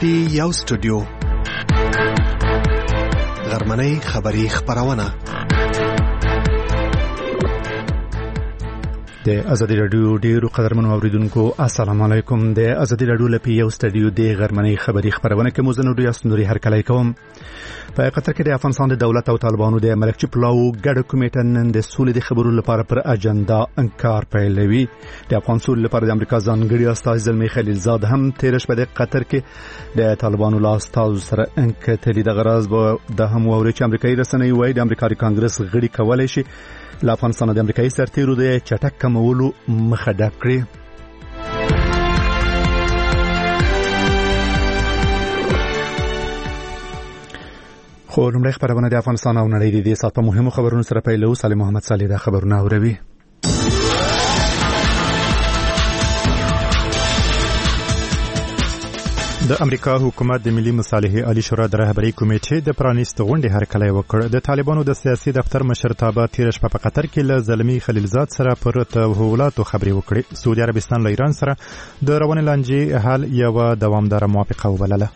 دی یو سټوډیو غرمنۍ خبری خبرونه د ازادي رادیو ډیرو قدرمنو اوریدونکو السلام علیکم. د ازادي رادیو لپاره یو سټوډیو د غرمنۍ خبری خبرونه کې موزنو ډیو سنوري هر کله کوم. په قطر کې د افغانستان د دولت او طالبانو د ملکچي پلاو ګډ کمیټه نن د سولې د خبرو لپاره پر اجنډا انکار پیلوي. د افغان سولې لپاره د امریکا ځانګړي استازي زلمی خلیلزاد هم تیر شپه د قطر کې د طالبانو لا استازو سره انکټلي د غرض د هم ووري چې امریکایي رسنۍ وايي د امریکا کانګرس غړي کولای شي له افغانستان د امریکایي سرتیرو د چټک کمولو مخه ډب کړي. خو لومړی خبرونه د افغانستان او نړۍ د دې سات په مهمو خبرونو سره پیلو. سالم محمد صالح د خبرونه اوروي. د امریکا حکومت د ملي مصالحې عالی شورا د رهبری کمیټې د پرانیست غونډې هرکلی وکړ. د طالبانو د سیاسي دفتر مشرتابه تیر شپه په قطر کې له زلمی خلیلزاد سره پر تحولاتو خبرې وکړې. سعودي عربستان له ایران سره د روانې لانجې حل یو دوامدار موافقه وبلله.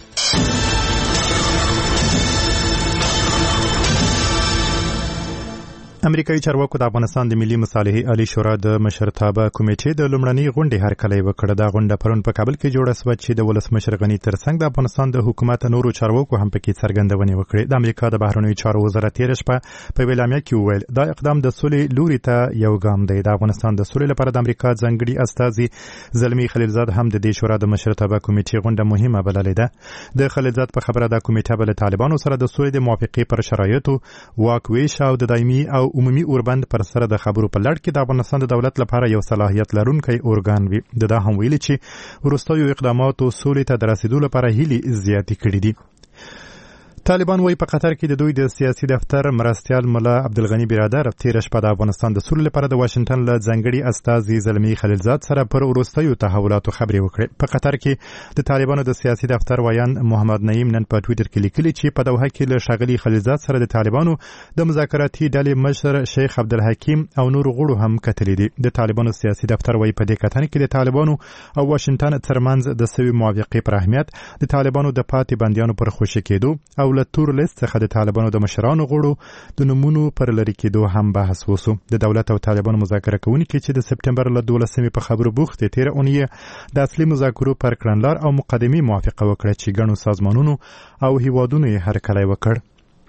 امریکایي چارواکو د افغانستان د ملي مصالحې عالی شورا د مشرتابه کمیټې د لومړنۍ غونډې هرکلی وکړ. دا غونډه پرون په کابل کې جوړه شوه چې د ولسمشر غني ترڅنګ د افغانستان د حکومت نورو چارواکو هم پکې څرګندونې وکړې. د امریکا د بهرنیو چارو وزارت تیر شپه په اعلامیه کې وویل دا اقدام د سولې لوري ته یو ګام دی. د افغانستان د سولې لپاره د امریکا ځانګړي استازي زلمی خلیلزاد هم د دې شورا د مشرتابه کمیټې غونډه مهمه بللې ده. د خلیلزاد په خبره د کمیټه بل طالبانو سره د سولې د موافقې پر شرایطو واک ویش او د دایمي او عمومي اوربند پر سره د خبرو په لړ کې د افغانستان د دولت لپاره یو صلاحیت لرونکی اورګان وي. دا هم ویلي چې وروستیو اقداماتو سولې ته د رسیدو لپاره هیلې زیاتې کړې دي. طالبان وايي په قطر کې د دوی د سیاسي دفتر مرستیال ملا عبدالغنی برادر تیر شپه د افغانستان د سولې لپاره د واشنگټن له ځانګړي استازي زلمی خلیلزاد سره پر وروستیو تحولاتو خبرې وکړې. په قطر کې د طالبانو د سیاسي دفتر وایان محمد نعیم نن په ټوئیټر کې لیکلي چې په دوحه کې له ښاغلي خلیلزاد سره د طالبانو د مذاکراتي ډلې مشر شیخ عبدالحکیم او نور غړو هم کتلي دي. د طالبانو سیاسي دفتر وايي په دې کتنه کې د طالبانو او واشنگټن ترمنځ د سوي موافقې پر اهمیت، د طالبانو د پاتې بندیانو پر خوشي کېدو او له تور لیست څخه د طالبانو د مشرانو غړو د نمونو پر لري کېدو هم بحث وسو. د دولت او طالبانو مذاکره کوونکي چې د سپټمبر له 12 په خبرو بوخت تیر اونۍ د اصلي مذاکرو پر کړنلار او مقدمي موافقه وکړه چې ګڼو سازمانونو او هیوادونو یې هرکلی وکړ.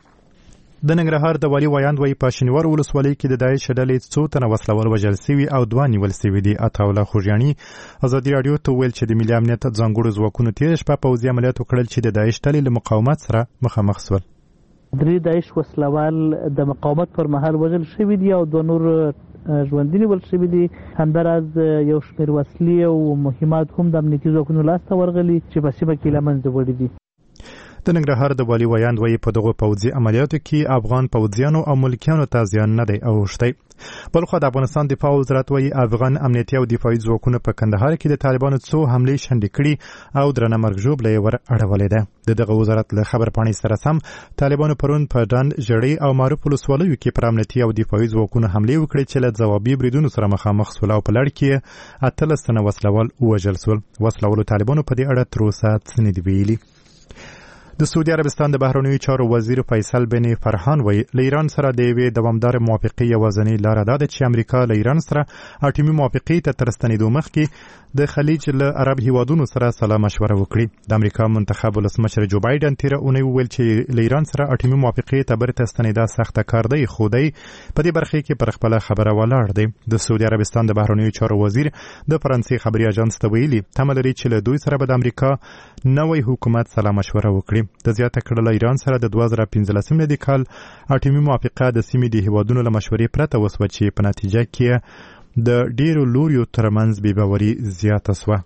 د ننګرهار د والي ویاند وایي په شینوار ولسوالۍ کې د داعش ډلې څو تنه وسلوال وژل سوي او 2 نیول سوي دي. عطاالله خوږیاني ازادي رادیو ته ویل چې د ملي امنیت ځانګړو ځواکونو تیر شپه پوځي عملیات وکړل چې د داعش ډلې له مقاومت سره مخامخ شول. 3 داعش وسلوال د مقاومت پر مهال وژل شوي دي او 2 نور ژوندي نیول شوي دي. همداراز یو شمېر وسلې او مهمات هم د امنیتي ځواکونو لاسته ورغلي چې په سیمه کې له منځه وړي دي. د ننګرهار د والي ویاند وایي په دغو پوځي عملیاتو کې افغان پوځیانو او ملکیانو ته زیان نه دی اوښتی. بلخو د افغانستان دفاع وزارت وایي افغان امنیتي او دفاعي ځواکونو په کندهار کې د طالبانو څو حملې شنډې کړي او درنه مرګ ژوبله یې ور اړولې ده. د دغه وزارت له خبرپاڼې سره سم طالبانو پرون په ډنډ، ژړۍ او معروف ولسوالیو کې پر امنیتي او دفاعي ځواکونو حملې وکړې چې له ځوابي بریدونو سره مخامخ شول او په لړ کې 18 تنه وسلوال ووژل شول. وسلوالو طالبانو په دې اړه تر اوسه څه نه دي ویلي. د سعودي عربستان د بهرنیو چارو وزیر فیصل بن فرحان وایي له ایران سره د یوې دوامدار موافقې یوازینۍ لاره دا ده چې امریکا له ایران سره اټومي موافقې ته تر ستنېدو مخکې د خلیج له عرب هیوادونو سره سلا مشوره وکړي. د امریکا منتخب ولسمشر جو بایدن تیر اونۍ وویل چې له ایران سره اټومي موافقې ته برته ستنېدا سخته کار دی، خو دی په دې برخه کې پر خپل خبره ولاړ دی. د سعودي عربستان د بهرنیو چارو وزیر د فرانسې خبري اژانس ته ویلي تمه لري چې له دوی سره به د امریکا نوې حکومت سلا مشوره وکړي. د زیاته کړه ایران سره د 2015 د کال اټومي موافقه د سیمې د هیوادونو له مشورې پرته وسوه چې په نتیجه کې د ډیرو لوریو ترمنځ بې باوري زیاته شوه.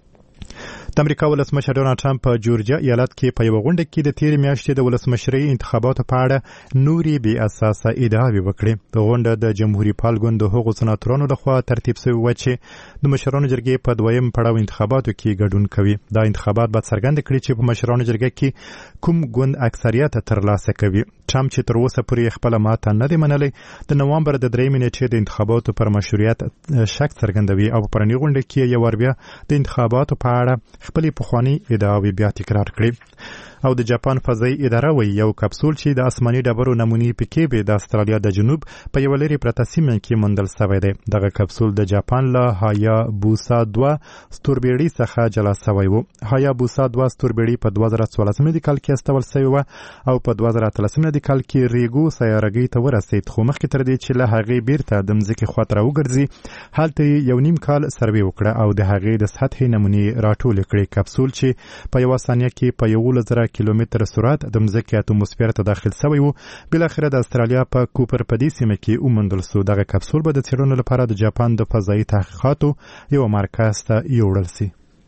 د امریکا ولسمشر ډونالد ټرمپ په جورجیا ایالت کې په یو غونډه کې د تیر میاشتې د ولسمشرۍ انتخاباتو په اړه نوري بې اساسه ادعاوې وکړې. د غونډه د جمهوریت پال ګوند د هغو سناتورانو لخوا ترتیب شوې و چې د مشرانو جرګې په دویم پړاو انتخاباتو کې ګډون کوي. دا انتخابات به څرګند کړي چې په مشرانو جرګه کې کوم ګوند اکثریت ترلاسه کوي. ټرمپ چې تر اوسه پورې خپل ماته نه دی منلی د نوامبر د 3 نیټې د انتخاباتو پر مشروعیت شک څرګندوي او په پراني غونډه کې یو ور بیا د انتخاباتو په اړه خپلې پخواني ادعاوې بیا تکرار کړې. او د جاپان فضایي اداره وایي یو کپسول چې د آسماني ډبرو نمونې پکې به د استرالیا د جنوب په یو لرې پرته سیمه کې موندل شوی دی. دغه کپسول د جاپان له هایابوسا 2 ستوربېړۍ څخه جلا شوی و. هایابوسا 2 ستوربېړۍ په 2014 کال کې استول شوی و او په 2013 کال کې ریګو سیارګۍ ته ورسید، خو مخکې تر دې چې له هغې بیرته د مځکې خواته راوګرځي هلته یو نیم کال سروې وکړه او د هغې د سطحې نمونې راټولې کړې. کپسول چې په یوه ثانیه کې په 11,000 کیلومتر سرعت د مځکې اتموسفیر ته داخل شوی و. بالاخره د استرالیا په کوپر په دې سیمه کې وموندل شو. دغه کپسول به د څېړنو لپاره د جاپان د فضایي تحقیقاتو یو مرکز ته یوړل شي.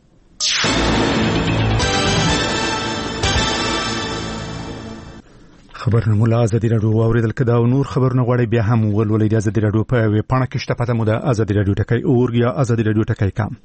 خبرونه مولا ازادي راډیو اوریدل کدا او نور خبرونه غواړي بیا هم ولولئ د ازادي راډیو په ویب پاڼه کې شته پته مو د ازادي راډیو ټکی اور یا ازادي راډیو ټکی کام.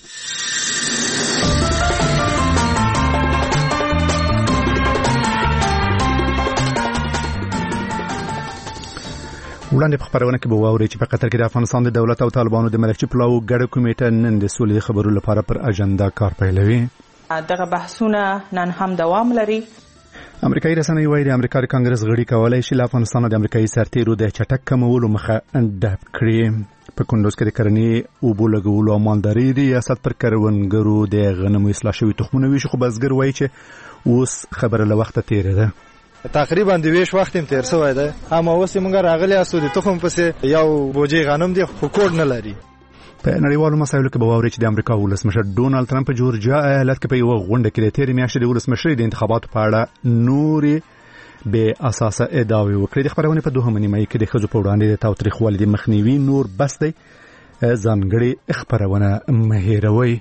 وړاندې په خبرونه کې به واورئ چې په قطر کې د افغانستان د دولت او طالبانو د ملکچي پلاو ګډه کمیټه نن د سولې خبرو لپاره پر اجنډا کار پیلوي. دغه بحثونه نن هم دوام لري. امریکایي رسنۍ وایي د امریکا د کانګرس غړي کولای شي له افغانستان د امریکایي سرتیرو د چټک کمولو مخه ډب کړي. په کندوز کې د کرنې اوبو لګولو او مالدارۍ ریاست پر کروندګرو د غنمو اصلاح شوي تخمونه ویشي، خو بزګر وایي چې اوس خبره له وخته تیره ده. تقریبا د ویش وخت هم تیر شوی دی، هم اوس موږ راغلی اسو د تخم پسې یو بوجي غنم دی خو کوډ نه لري. په نړیوالو مسایلو کې به واورئ چې د امریکا ولسمشر ډونالد ټرمپ په جورجیا ایالت کې په یوه غونډه کې د تېرې میاشتې د ولسمشرۍ د انتخاباتو په اړه نورې بې اساسه ادعاوې وکړې. د خپرونې په دوهمه نیمایي کې د ښځو په وړاندې د تاوتریخوالي د مخنیوي نور بس دی. ځانګړې خپرونه مه هېروئ.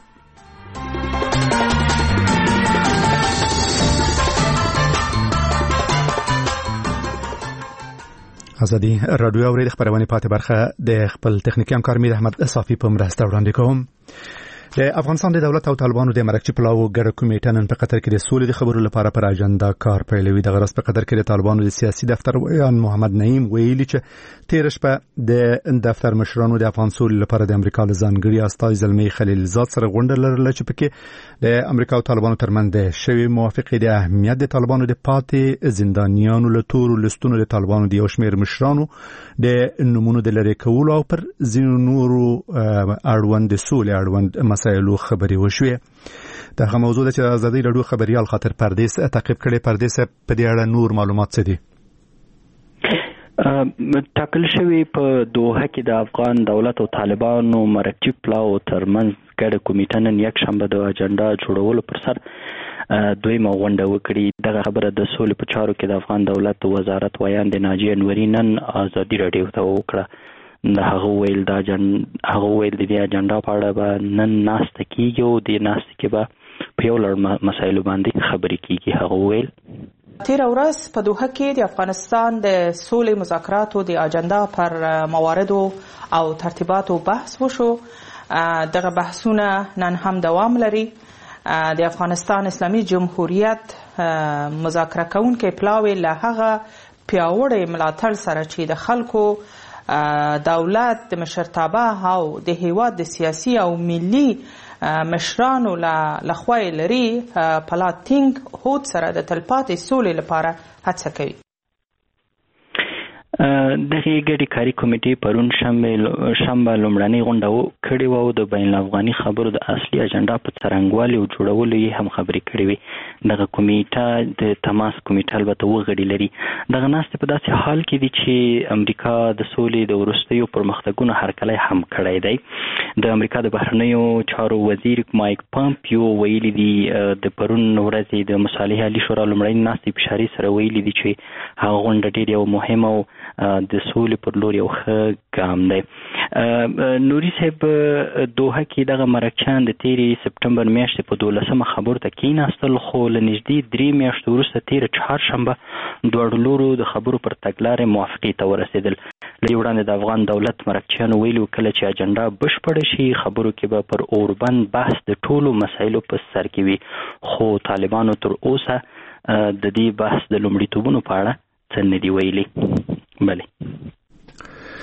ازادي راډیو اورید خبرونه پاتې برخه د خپل تخنیکی همکار میر احمد صافی په مرسته وړاندې کوم. د افغانستان د دولت او طالبانو د مرکزي پلاو ګډه کمیټه نن په قطر کې د سولې د خبرو لپاره پر اجنډا کار پیلوي. دغه ورځ په قطر کې د طالبانو د سیاسي دفتر ویان محمد نعیم ویلي چې تېره شپه د دفتر مشرانو د افغان سولې لپاره د امریکا له ځانګړي استازي زلمي خلیلزاد سره غونډه لرله چې پکې د امریکا او طالبانو ترمنځ د شوی موافقې د اهمیت د طالبانو د پاتې زندانیانو له تورو لستونو د طالبانو د یو شمېر مشرانو د نمونو د لرې کولو او پر ځینو نورو اړوند د سولې اړوند مسایلو خبرې وشوې. دغه موضوع د ازادي راډیو خبريال خاطر پردیس تعقیب کړي. پردیس په دې اړه نور معلومات څه دي؟ ټاکل شوی په دوحه کې د افغان دولت او طالبانو مرکزي پلاو ترمنځ ګډه کمیټه نن یک شنبه د اجنډا جوړولو پر سر دویمه غونډه وکړي. دغه خبره د سولې په چارو کې د افغان دولت وزارت ویان د ناجیه انوري نن ازادي راډیو ته وکړه. هغه ویل د دې اجنډا په اړه به نن ناسته کیږي او د ناسته کې به په یو لړ مسایلو باندې خبرې کیږي. هغه ویل تیر ورځ په دوحه کې د افغانستان د سولې مذاکراتو د اجنډا پر مواردو او ترتیباتو بحث وشو. دغه بحثونه نن هم دوام لري. د افغانستان اسلامي جمهوریت مذاکره کوونکي پلاوی له هغه پیاوړی ملاتړ سره چې د خلکو دولت د مشرتابه او د هیواد د سیاسي او ملي مشرانو لخوا لري پلاتینګ هوت سره د تلپاتې سولې لپاره هڅه کوي. دغه ګډي کاری کمیټې پرون شنبه لومړنۍ غونډه کړې و او د بین الافغاني خبرو د اصلي اجنډا په څرنګوالي او جوړولو یې هم خبرې کړې وي. دغه کمیټه د تماس کمیټه البته وغړي لري. دغه ناستې په داسې حال کې دي چې امریکا د سولې د وروستیو پرمختګونو هرکلی هم کړی دی. د امریکا د بهرنیو چارو وزیر مایک پامپیو ویلي دی د پرون ورځې د مصالحې عالی شورا لومړنۍ ناستې په اشارې سره ویلي دی چې هغه غونډه ډېر یو مهم او د سولې پر لور یو ښه ګام دی. نوري صاحب دوحه کې دغه مرکچیان د تیرې سپټمبر میاشتې په 12مه خبرو ته کېناستل، خو له نږدې 3 میاشتو وروسته تیره چهارشنبه دواړو لورو د خبرو پر تګلارې موافقې ته ورسېدل. له وړاندې د افغان دولت مرکچیانو ویلي کله چې اجنډا بشپړه شي خبرو کې به پر اوربند بحث د ټولو مسایلو په سر کې وي، خو طالبانو تر اوسه د دې بحث د لومړیتوبونو په اړه څه نه دي ویلي. بله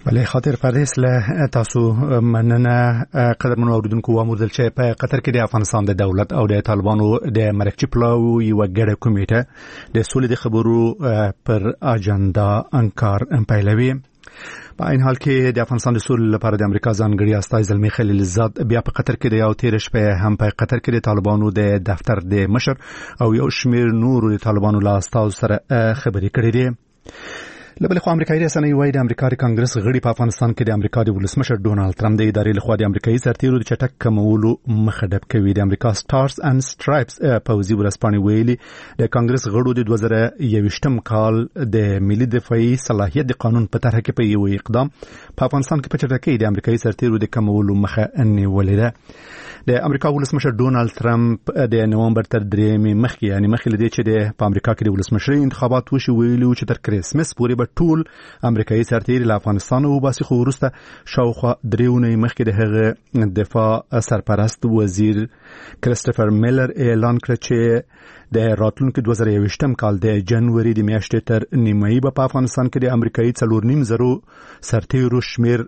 بله خاطر پردیس له تاسو مننه قدرمن اوریدونکو وامردل چې په قطر کې د افغانستان د دولت او د طالبانو د مرکزی پلاوی یو ګډه کمیټه د سولې د خبرو پر اجنډا انکار پیلوي. په این حال کې د افغانستان د سولې لپاره د امریکا ځانګړي استازی زلمی خلیل زاد بیا په قطر کې د یو تیر شپه هم په قطر کې د طالبانو د دفتر د مشر او یو شمیر نور د طالبانو له استازو سره خبرې کړې دي. لبل خو امریکایي رسنۍ وايي د امریکا د کانګرس غړي په افغانستان کې د امریکا د ولسمشر ډونالد ټرمپ د ادارې لخوا د امریکایي سرتیرو د چټک کمولو مخه ډب کوي. د امریکا سټارز اند سټرایپس پوزي ورسپانې ویلي د کانګرس غړو د 2021م کال د ملي دفاعي صلاحیت د قانون په طرح کې په یو اقدام په افغانستان کې په چټکۍ د امریکایي سرتیرو د کمولو مخه نیولې ده. د امریکا ولسمشر ډونالد ټرمپ د نومبر تر 3 مخکې یعنی مخکې لدی چې د امریکا کې د ولسمشري انتخابات وشي ویلو چې تر کریسمس پورې به ټول امریکایي سرتیري له افغانستان او باسي خو ورسته شاوخوا 3 ونې مخکې د هغه دفاع سرپرست وزیر کریستوفر میلر اعلان کړ چې د راتلونکي 2021م کال د جنوري د میاشتې تر نیمایي په افغانستان کې د امریکایي 4.5 سرتیرو شمیر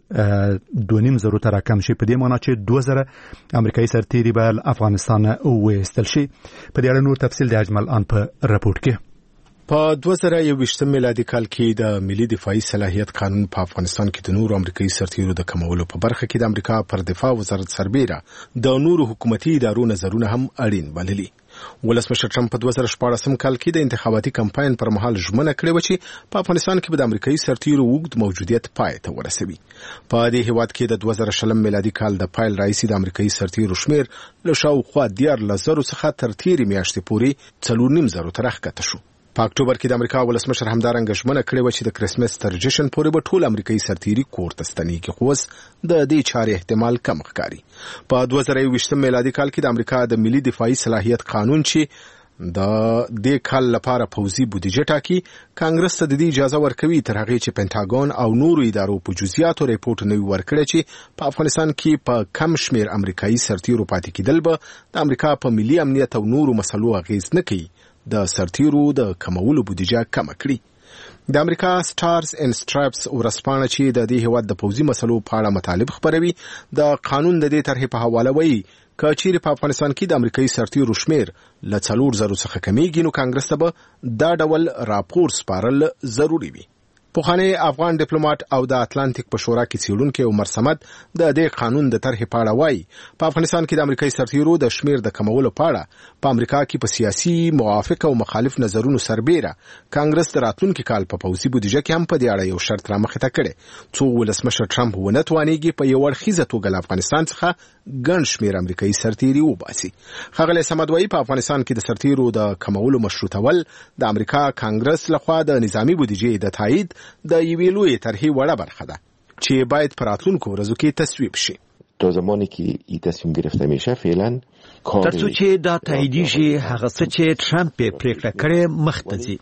2.5 ته راکم شي. په دې معنی چې 2000 امریکایي سرتیري به افغانستان وېستل شي. په دې اړه نور تفصیل د اجمل ان په راپورټ کې. په 2021 میلادي کال کې د ملي دفاعي صلاحیت قانون په افغانستان کې د نورو امریکایي سرتیرو د کمولو په برخه کې د امریکا پر دفاع وزارت سربېره د نورو حکومتي ادارو نظرونه هم اړین بللي. ولسمشر ټرمپ په 2014 کال کې د انتخاباتي کمپاین پر مهال ژمنه کړې و چې په افغانستان کې به د امریکایي سرتیرو وګد موجودیت پای ته ورسوي. په دې هیواد کې د 2020 میلادي کال د پایل رئیس د امریکایي سرتیرو شمیر له شاوخوا 10,000 څخه تر تیرې میاشتې پورې 4.5 ته راښکته شو. په اکتوبر کې د امریکا ولسمشر همدارنګه ژمنه کړې و چې د کریسمس تر جشن پورې به ټول امریکایي سرتیري کور ته ستنېږي، خو اوس د دې چارې احتمال کم ښکاري. په 2021 میلادي کال کې د امریکا د ملي دفاعي صلاحیت قانون چې د دې کال لپاره پوځي بودیجه ټاکي کانګرس ته د دې اجازه ورکوي تر هغه چې پینټاګون او نورو ادارو په جزئیاتو ریپورت نه ورکړي چې په افغانستان کې په کم شمیر امریکایي سرتیرو پاتې کېدل به د امریکا په ملي امنیت او نورو مسلو اغیز نه کوي د سرتیرو د کمولو بودیجه کم کړي. د امریکا سټارز اند سټرایپس ورسپانه چې د دې هیواد د پوځي مسلو په اړه مطالب خبروي د قانون د دې طرحې په حواله وایي کچېرې په افغانستان کې د امریکایي سرتیرو شمیر له 4,000 څخه کمیږي نو کانګرس ته به دا ډول راپور سپارل ضروری وي. پوخانی افغان ډیپلوماټ او د اتلانتیک په شورا کې څېړونکی عمر صمد د دې قانون د طرحې په اړه وایي په افغانستان کې د امریکایي سرتیرو د شمیر د کمولو په اړه په امریکا کې په سیاسي موافق او مخالف نظرونو سربېره کانګرس د راتلونکي کال په پوځي بودیجه کې هم په دې اړه یو شرط رامخې ته کړی څو ولسمشر ټرمپ ونه توانېږي په یو اړخیزه توګه له افغانستان څخه ګڼ شمیر امریکایي سرتیري وباسي. ښاغلی صمد وایي په افغانستان کې د سرتیرو د کمولو مشروطول د امریکا کانګرس لخوا د نظامی بودیجې د تایید د یوې لویې طرحې وړه برخه ده چې باید په راتلونکو ورځو کې تصویب شي. تا زمانی که این تصمیم گرفته میشه فعلا ترڅو چې دا تاییدیږي هغه څه چې ټرمپ پریکړه کړې مخته ځي،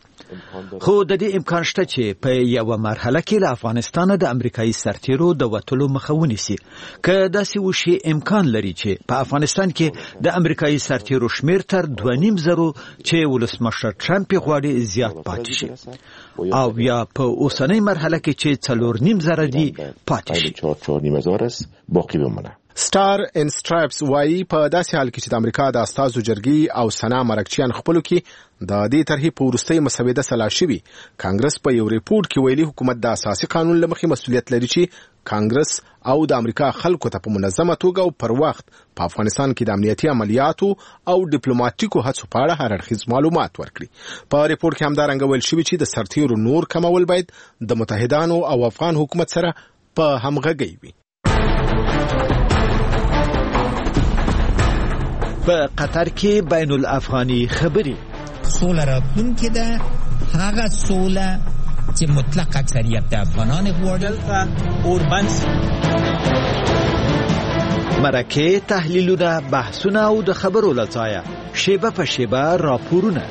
خو د دې امکان شته چې په یو مرحله کې له افغانستان د امریکایي سرتیرو د وټلو مخه ونیسي. که داسې وشي امکان لري چې په افغانستان کې د امریکایي سرتیرو شمیر تر 2.5 چې ولسمشر ټرمپ غواړي زیات پاتې شي او یا په اوسنۍ مرحله کې چې 4.5 دي پاتې شي 4.5 است باقی بمونه. سټار ان سټرایپس وایي په داسې حال کې چې د امریکا د استازو جرګې او سنا مرکچیان خپلو کې د دې طرحې په وروستۍ مسوده سلا شوي کانګرس په یو ریپورت کې ویلي حکومت د اساسي قانون له مخې مسؤلیت لري چې کانګرس او د امریکا خلکو ته په منظمه توګه او پر وخت په افغانستان کې د امنیتي عملیاتو او ډیپلوماټیکو هڅو په اړه هر اړخیز معلومات ورکړي. په ریپورت کې همدارنګه ویل شوي چې د سرتیرو نور کمول باید د متحدانو او افغان حکومت سره په همغږۍ وي. په قطر کې بین الافغاني خبري سوله راتلونکې ده هغه سوله چې مطلق اکثریت د افغانان غواړي. اوربنس مرکه تحلیلونه بحثونه او د خبرو لځایه شیبه په شیبه راپورونه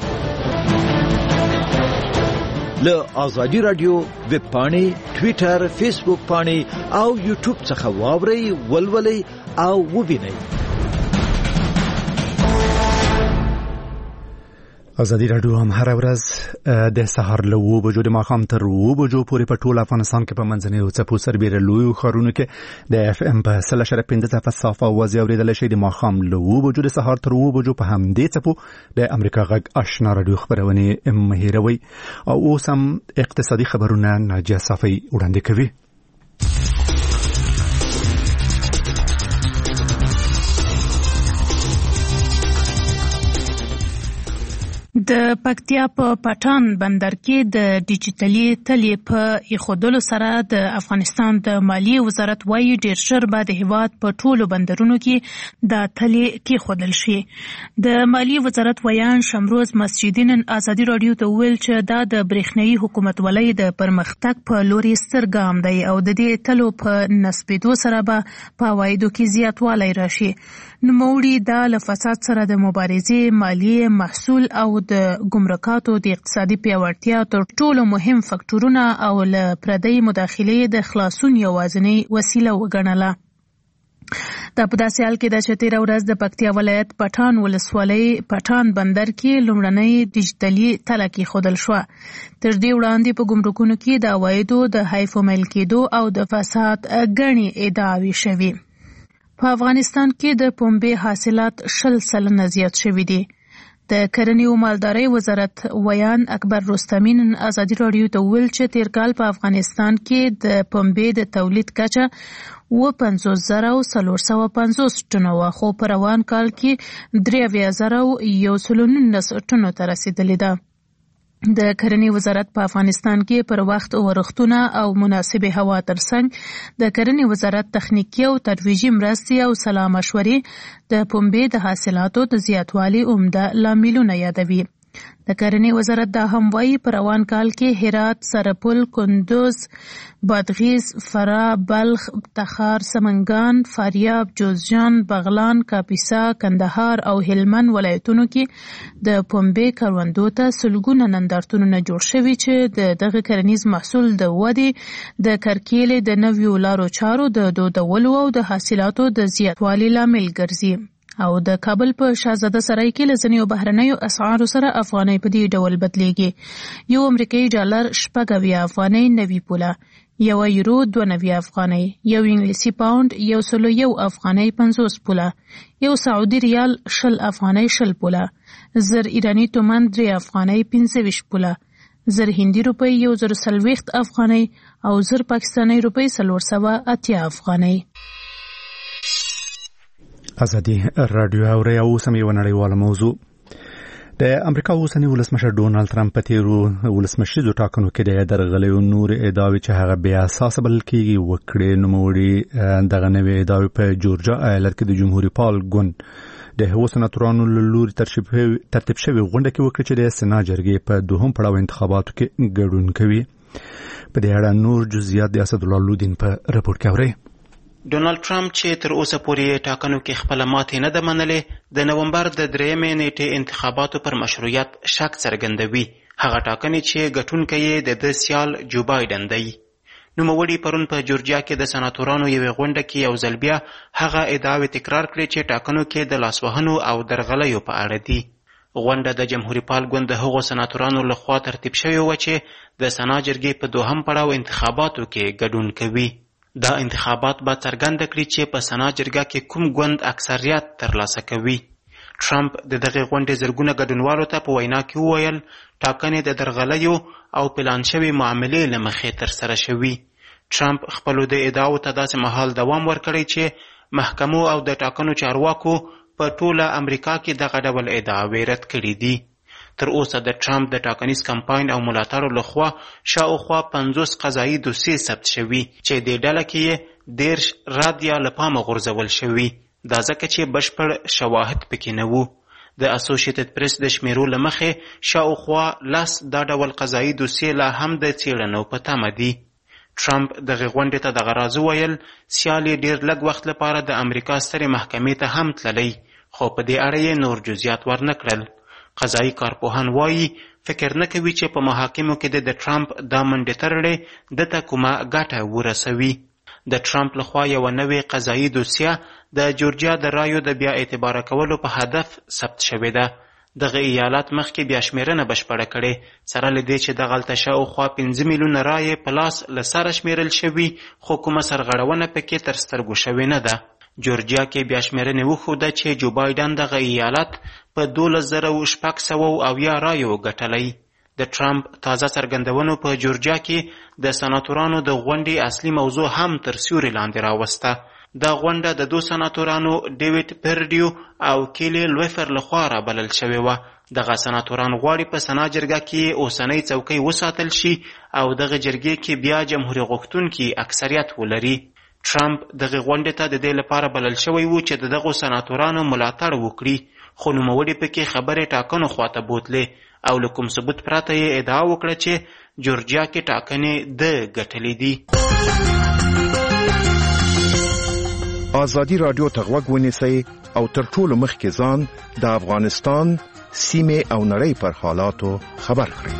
له آزادی رادیو ویب پاڼې ټویټر فیسبوک پاڼې او یوټیوب څخه واورئ ولولئ او ووینئ. ازادي راډیو هم هر ورځ د سهار له 9 بجو د ماښام تر 9 بجو پورې په ټول افغانستان کې په منځنۍ او څپو سربېره لویو ښارونو کې د اف ام په 3.15 په صافه اوازې اورېدلی شئ. د ماښام له 9 بجو د سهار تر 9 بجو په همدې څپو د امریکا غږ آشنا راډیو خبرونې مه هېروئ. او اوس هم اقتصادي خبرونه ناجیه صافی وړاندې کوي. د پکتیا په پټان بندر کې د ډیجیټلي تلې په ایښودلو سره د افغانستان د مالیې وزارت وايي ډېر ژر به د هېواد په ټولو بندرونو کې دا تلې کېښودل شي. د مالیې وزارت ویان شمروز مسجدي نن ازادي راډیو ته وویل چې دا د برېښنایي حکومتولۍ د پرمختګ په لوري ستر ګام دی او د دې تلو په نصبېدو سره به په عوایدو کې زیاتوالی راشي. نوموړي دا له فساد سره د مبارزې، مالیې، محصول او د ګمرکاتو د اقتصادي پیاوړتیا تر ټولو مهم فکټورونه او له پردۍ مداخلې د خلاصون یوازینۍ وسیله وګڼله. دا په داسې حال کې ده چې تېره ورځ د پکتیا ولایت پټان ولسوالۍ پټان بندر کې لومړنۍ ډیجیټلي تله کېښودل شوه. تر دې وړاندې په ګمرکونو کې د عوایدو د حیف و میل کېدو او د فساد ګڼې ادعاوې شوي. په افغانستان کې د پنبې حاصلات 60% زیات شوي دي. د کرنې او مالدارۍ وزارت ویان اکبر رستمی نن ازادي راډیو ته وویل چې تېر کال په افغانستان کې د پنبې د تولید کچه 50,450 ټنه وه، خو په روان کال کې 83,119 ټنو ته رسیدلې ده. د کرنې وزارت په افغانستان کې پر وخت ورښتونه او مناسبې هوا ترڅنګ د کرنې وزارت تخنیکي او ترویجي مرستې او سلا مشورې د پنبې د حاصلاتو د زیاتوالي عمده لاملونه یادوي. د کرنې وزارت دا هم وایي په روان کال کې هرات، سرپل، کندوز، بادغیس، فراه، بلخ، تخار، سمنګان، فاریاب، جوزجان، بغلان، کاپیسا، کندهار او هلمند ولایتونو کې د پنبې کروندو ته سلګونه نندارتونونه جوړ شوي چې د دغه کرنیز محصول د ودې، د کرکیلې د نویو لارو چارو د دودولو او د حاصلاتو د زیاتوالي لامل ګرځي. او د کابل په شاهزاده سرای کې له ځینو بهرنیو اسعارو سره افغانۍ په دې ډول بدلیږي. یو امریکایي ډالر 90 افغانۍ 90 پوله، یو یورو 92 افغانۍ، یو انګلیسي پاوند 101 افغانۍ 50 پوله، یو سعودي ریال 20 افغانۍ 20 پوله، زر ایرانی تومان 3 افغانۍ 25 پوله، زر هندي روپۍ 140 افغانۍ او زر پاکستاني روپۍ 480 افغانۍ. ازادي راډیو اوري او سم یو نړیواله موضوع. د امریکا اوسنی ولسمشر ډونالد ترامپ په تیرو ولسمشریزو ټاکنو کې د درغلیو نور ادعاوې چې هغه بیا اساس بلل کېږي وکړې. نوموړي دغه نوې ادعاوې په جورجیا ایالت کې د جمهوریت پال ګوند د هغو سناتورانو له لوري ترتیب شوې غونډه کې وکړه چې د سنا جرګې په دوهم پړاو انتخاباتو کې ګډون کوي. په دې اړه نور جزئیات د اسدالله لودین په راپور کې اورئ. ډونالد ټرمپ چې تر اوسه پورې ټاکنو کې خپل ماتې نه ده منلې، د نومبر د 3 نیټې انتخاباتو پر مشروعیت شک څرګندوي. هغه ټاکنې چې ګټونکی یې د سیال جو بایدن دی. نوموړي پرون په جورجیا کې د سناتورانو یوې غونډه کې یو ځل بیا هغه ادعاوې تکرار کړې چې ټاکنو کې د لاسوهنو او درغلیو په اړه دي. غونډه د جمهوریت پال ګوند د هغو سناتورانو لخوا ترتیب شوې وه چې د سنا جرګې په دوهم پړاو انتخاباتو کې ګډون کوي. دا انتخابات به څرګنده کړي چې په سنا جرګه کې کوم ګوند اکثریت ترلاسه کوي. ټرمپ د دغې غونډې زرګونه ګډونوالو ته په وینا کې وویل ټاکنې د درغلیو او پلان شوې معاملې له مخې ترسره شوي. ټرمپ خپلو د ادعاو ته داسې مهال دوام ورکړی چې محکمو او د ټاکنو چارواکو په ټوله امریکا کې دغه ډول ادعاوې رد کړي دي. تر اوسه د ټرمپ د ټاکنیز کمپاین او ملاتړو لخوا شاوخوا 50 قضایي دوسیې ثبت شوي چې دې ډله کې 10 رد یا له پامه غورځول شوي. دا ځکه چې بشپړ شواهد پکې نه وو. د اسوسییټډ پریس د شمیرو له مخې شاوخوا 10 دا ډول قضایي دوسیې لا هم د څېړنو په تمه دي. ټرمپ دغه غونډې ته دغه راز وویل سیال یې ډېر لږ وخت لپاره د امریکا سترې محکمې ته هم تللی، خو په دې اړه یې نور جزئیات ورنه کړل. قضایي کارپوهان وایي فکر نه کوي چې په محاکمو کې د ټرمپ دا منډې تړلې دته کومه ګټه ورسوي. د ټرمپ لخوا یوه نوې قضایي دوسیه د جورجیا د رایو د بیا اعتباره کولو په هدف ثبت شوې ده. دغه ایالت مخکې بیا شمیرنه بشپړه کړې سره له دې چې دغه هلته شاوخوا 15 میلیونه رایې په لاس له سره شمیرل شوي خو کومه سرغړونه پکې تر سترګو شوې نه ده. جورجیا کې بیا شمیرنې وښوده چې جو بایدن دغه ایالت په 12670 رایو ګټلی. د ټرمپ تازه څرګندونو په جورجیا کې د سناتورانو د غونډې اصلي موضوع هم تر سیوري لاندې راوسته. دا غونډه د 2 سناتورانو ډیویډ پردیو او کیلی لویفر لخوا رابلل شوې وه. دغه سناتوران غواړي په سنا جرګه کې اوسنۍ څوکۍ وساتل شي او دغه جرګې کې بیا جمهوریت غوښتونکي اکثریت ولري. ټرمپ دغه غونډې ته د دې لپاره بلل شوی و چې دغه سناتورانو ملاتړ وکړي خو نوموړي پکې خبرې ټاکنو خواته بوتلې او له کوم ثبوت پرته یې ادعا وکړه چې جورجیا کې ټاکنې د ګټلې دي. ازادي رادیو ته غوږ ونیسئ او تر ټولو مخکې ځان د افغانستان سیمه او نړۍ پر حالاتو خبر کړئ.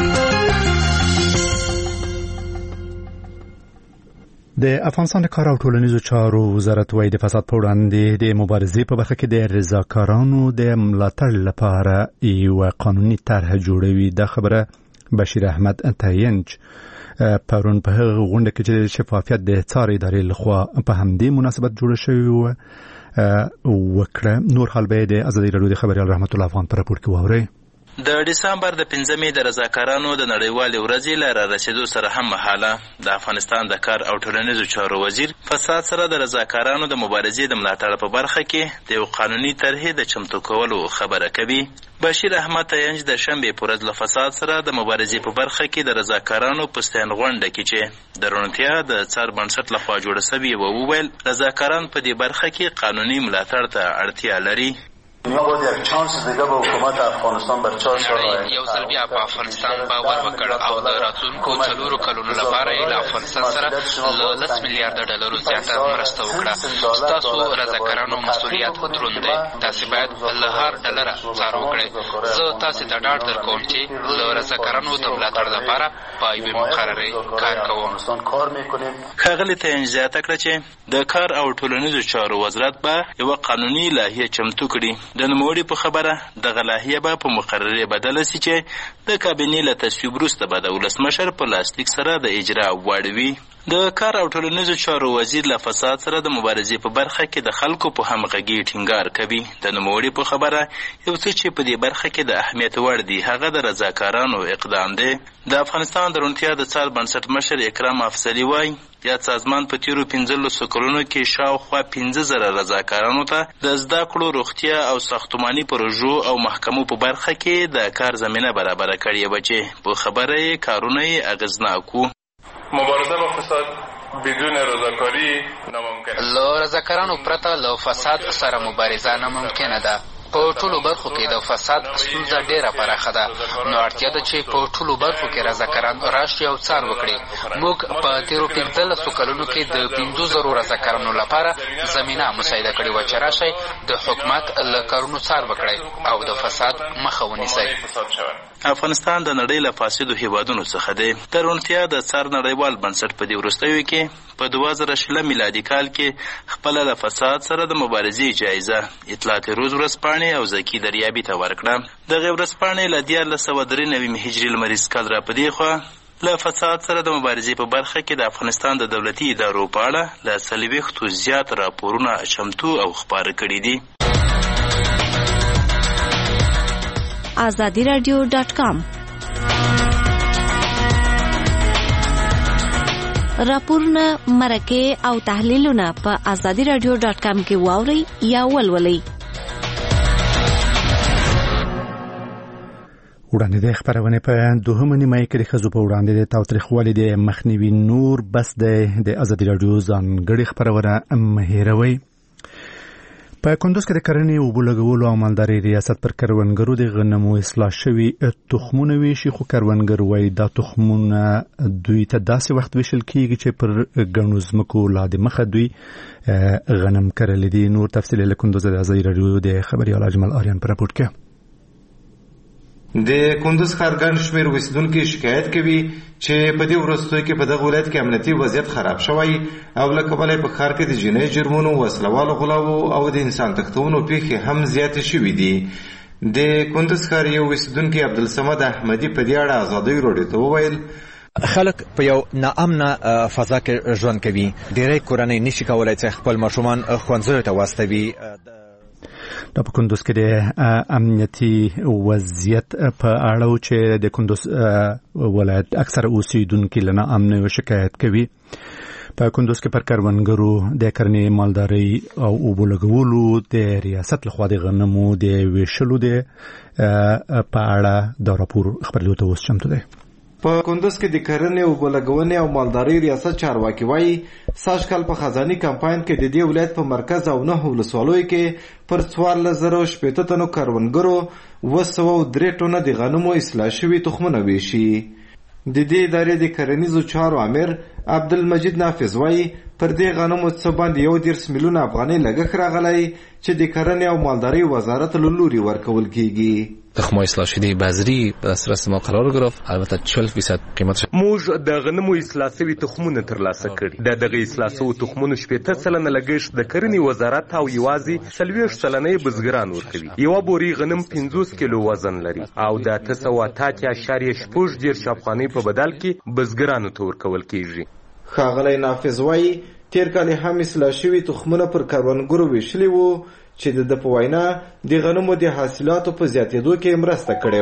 د افغانستان د کار او ټولنیزو چارو وزارت وايي د فساد په وړاندې د مبارزې په برخه کې د رضاکارانو د ملاتړ لپاره یو قانوني طرح جوړوي. دا خبره بشیر احمد تاینج پرون په هغه غونډه کې چې شفافیت د څار ادارې لخوا په همدې مناسبت جوړه شوې وکړه. نور حال به د ازادي رادیو د خبريال رحمت الله افغان پر راپور کې واورئ. د دسمبر د 5مې د رضاکارانو د نړیوالې ورځې له رارسېدو سره هم مهاله د افغانستان د کار او ټولنیزو چارو وزیر فساد سره د رضاکارانو د مبارزې د ملاتړ په برخه کې د یو قانوني طرحې د چمتو کولو خبره کوي. بشیر احمد تاینج د شنبې په ورځ له فساد سره د مبارزې په برخه کې د رضاکارانو په ستاین غونډه کې چې د روڼتیا د څار بنسټ لخوا جوړه شوې وویل رضاکاران په دې برخه کې قانوني ملاتړ ته اړتیا لري. ما باید یک چانس دیگه به حکومت افغانستان بر 4 سال یو ځل بیا په افغانستان باور وکړ او د راتلونکو 4 کلونو لپاره یې له افغانستان سره له 10 میلیارډ ډالرو زیاته مرسته وکړه. ستاسو رضاکارانو مسؤلیت دروند دی. تاسو باید له هر ډالر څار وکړئ. زه تاسو ته ډاډ درکوم چې له رضاکارانو د ملاتړ لپاره په یوې مقررې کار کوم. ښاغلي تاینج زیاته کړه چې د کار او ټولنیزو چارو وزارت به یو قانوني لایحه چمتو کړي. د نوموړي په خبره دغه لایحه به په مقررې بدله سي چې د کابینې له تصویب وروسته به د ولسمشر په لاسلیک سره د اجرا وړ وي. د کار او ټولنیزو چارو وزیر له فساد سره د مبارزې په برخه کې د خلکو په همغږي ټینګار کوي. د نوموړي په خبره یو څه چې په دې برخه کې د اهمیت وړ دی هغه د رضاکارانو اقدام دی. د افغانستان د روڼتیا د څار بنسټ مشر اکرام افضلي وایي یاد سازمان په تیرو 15 کلونو کې شاوخوا 15,000 رضاکارانو ته د زده کړو، روغتیا او ساختماني پروژو او محکمو په برخه کې د کار زمینه برابره کړې وه چې په خبره یې کارونه یې اغېزناک وو. مبارزه با فساد بدون رضاکاری ناممکن. له رضاکارانو پرته له فساد سره مبارزه ناممکنه ده. په ټولو برخو کې د فساد ستونزه ډیره پراخه ده، نو اړتیا ده چې په ټولو برخو کې رضاکاران راشي او څار وکړي. موږ په تیرو 15 کلونو کې د 15,000 رضاکارانو لپاره زمینه مساعده کړې وه چې راشئ د حکومت له کارونو څار وکړئ او د فساد مخه ونیسئ. افغانستان د نړۍ له فاسدو هیوادونو څخه دی. د روڼتیا د څار نړیوال بنسټ په دې وروستیو کې په 2020 میلادي کال کې خپله له فساد سره د مبارزې جایزه اطلاعات روز ورځپاڼې او زکي دریابي ته ورکړه. دغې ورځپاڼې له 1993 هجري لمریز کال را په دې خوا له فساد سره د مبارزې په برخه کې د افغانستان د دولتي ادارو په اړه له 40 زیات راپورونه چمتو او خپاره کړي دي. azadiradio.com راپورونه، مرکې او تحلیلونه په azadiradio.com کې واورئ یا ولولئ. وړاندې د خبرونه په دوهمه نیمه کې د ښځو په وړاندې د تاوتریخوالي د مخنیوي نور بس د ازادي راډیو ځانګړې خبرونه مهیروي. په کندوز کې د کرنې او اوبو لګولو او مالدارۍ ریاست پر کروندګرو د غنمو اصلاح شوي تخمونه ویشي، خو کروندګر وایي دا تخمونه دوی ته داسې وخت ویشل کیږي چې پر ګڼو ځمکو لا د مخه دوی غنم کرلی دي. نور تفصیل له کندوز د ازادي راډیو د خبريال اجمل آریان پر راپورټ کې. د کندوز ښار ګڼ شمېر اوسېدونکي شکایت کوي چې په دې وروستیو کې په دغه ولایت کې امنیتي وضعیت خراب شوی او له کبله په ښار کې د جنایي جرمونو، وسلوالو غلاو او د انسان تښتونو پیښې هم زیاتې شوي دي. د کندز ښار یو اوسیدونکی عبدالصمد احمدي په دې اړه ازادۍ راډیو ته وویل خلک په یو ناامنه فضا کې ژوند کوي. ډېری کورنۍ نشي کولی چې خپل ماشومان ښوونځیو ته واستوي. دا په کندوز کې د امنیتي وضعیت په اړه چې د کندوز ولایت اکثر اوسیدونکي له ناامنۍ شکایت کوي. په کندوز کې پر کروندګرو د کرنې مالدارۍ او اوبو لګولو د ریاست لخوا د غنمو د ویشلو د په اړه دا راپور خبرلو ته اوس چمتو دی. په کندوز کې د کرنې او اوبو لګونې او مالدارۍ ریاست چارواکي وایي سږ کال په خزاني کمپاین کې د دې ولایت په مرکز او 9 ولسوالیو کې پر 14,080 تنو کروندګرو 203 ټنه د غنمو اصلاح شوي تخمونه ویشي. د دې ادارې د کرنیزو چارو امیر عبدالمجید نافذ وایي پر دې غنمو څه باندې 1.10 میلیونه افغانۍ لګښت راغلی چې د کرنې او مالدارۍ وزارت له لوري ورکول کیږي. تخم اصلاح شده بذری به دسترس ما قرار گرفت. البته 40% قیمتش. موږ د غنمو اصلاح شوي تخمونه ترلاسه کړي. دغه اصلاح شوي تخمونو 80% لګښت د کرنې وزارت او یوازې 40% بزګران ورکوي. یو بوري غنم 50 کیلو وزن لري او د 9.8 افغانۍ په بدل کې بزګرانو ته ورکول کیږي. ښاغلی نافذ وایي تیر کال هم اصلاح شوي تخمونه پر کروندګرو ویشلي وو چې د په وینا د غنمو د حاصلاتو په زیاتېدو کې مرسته کړې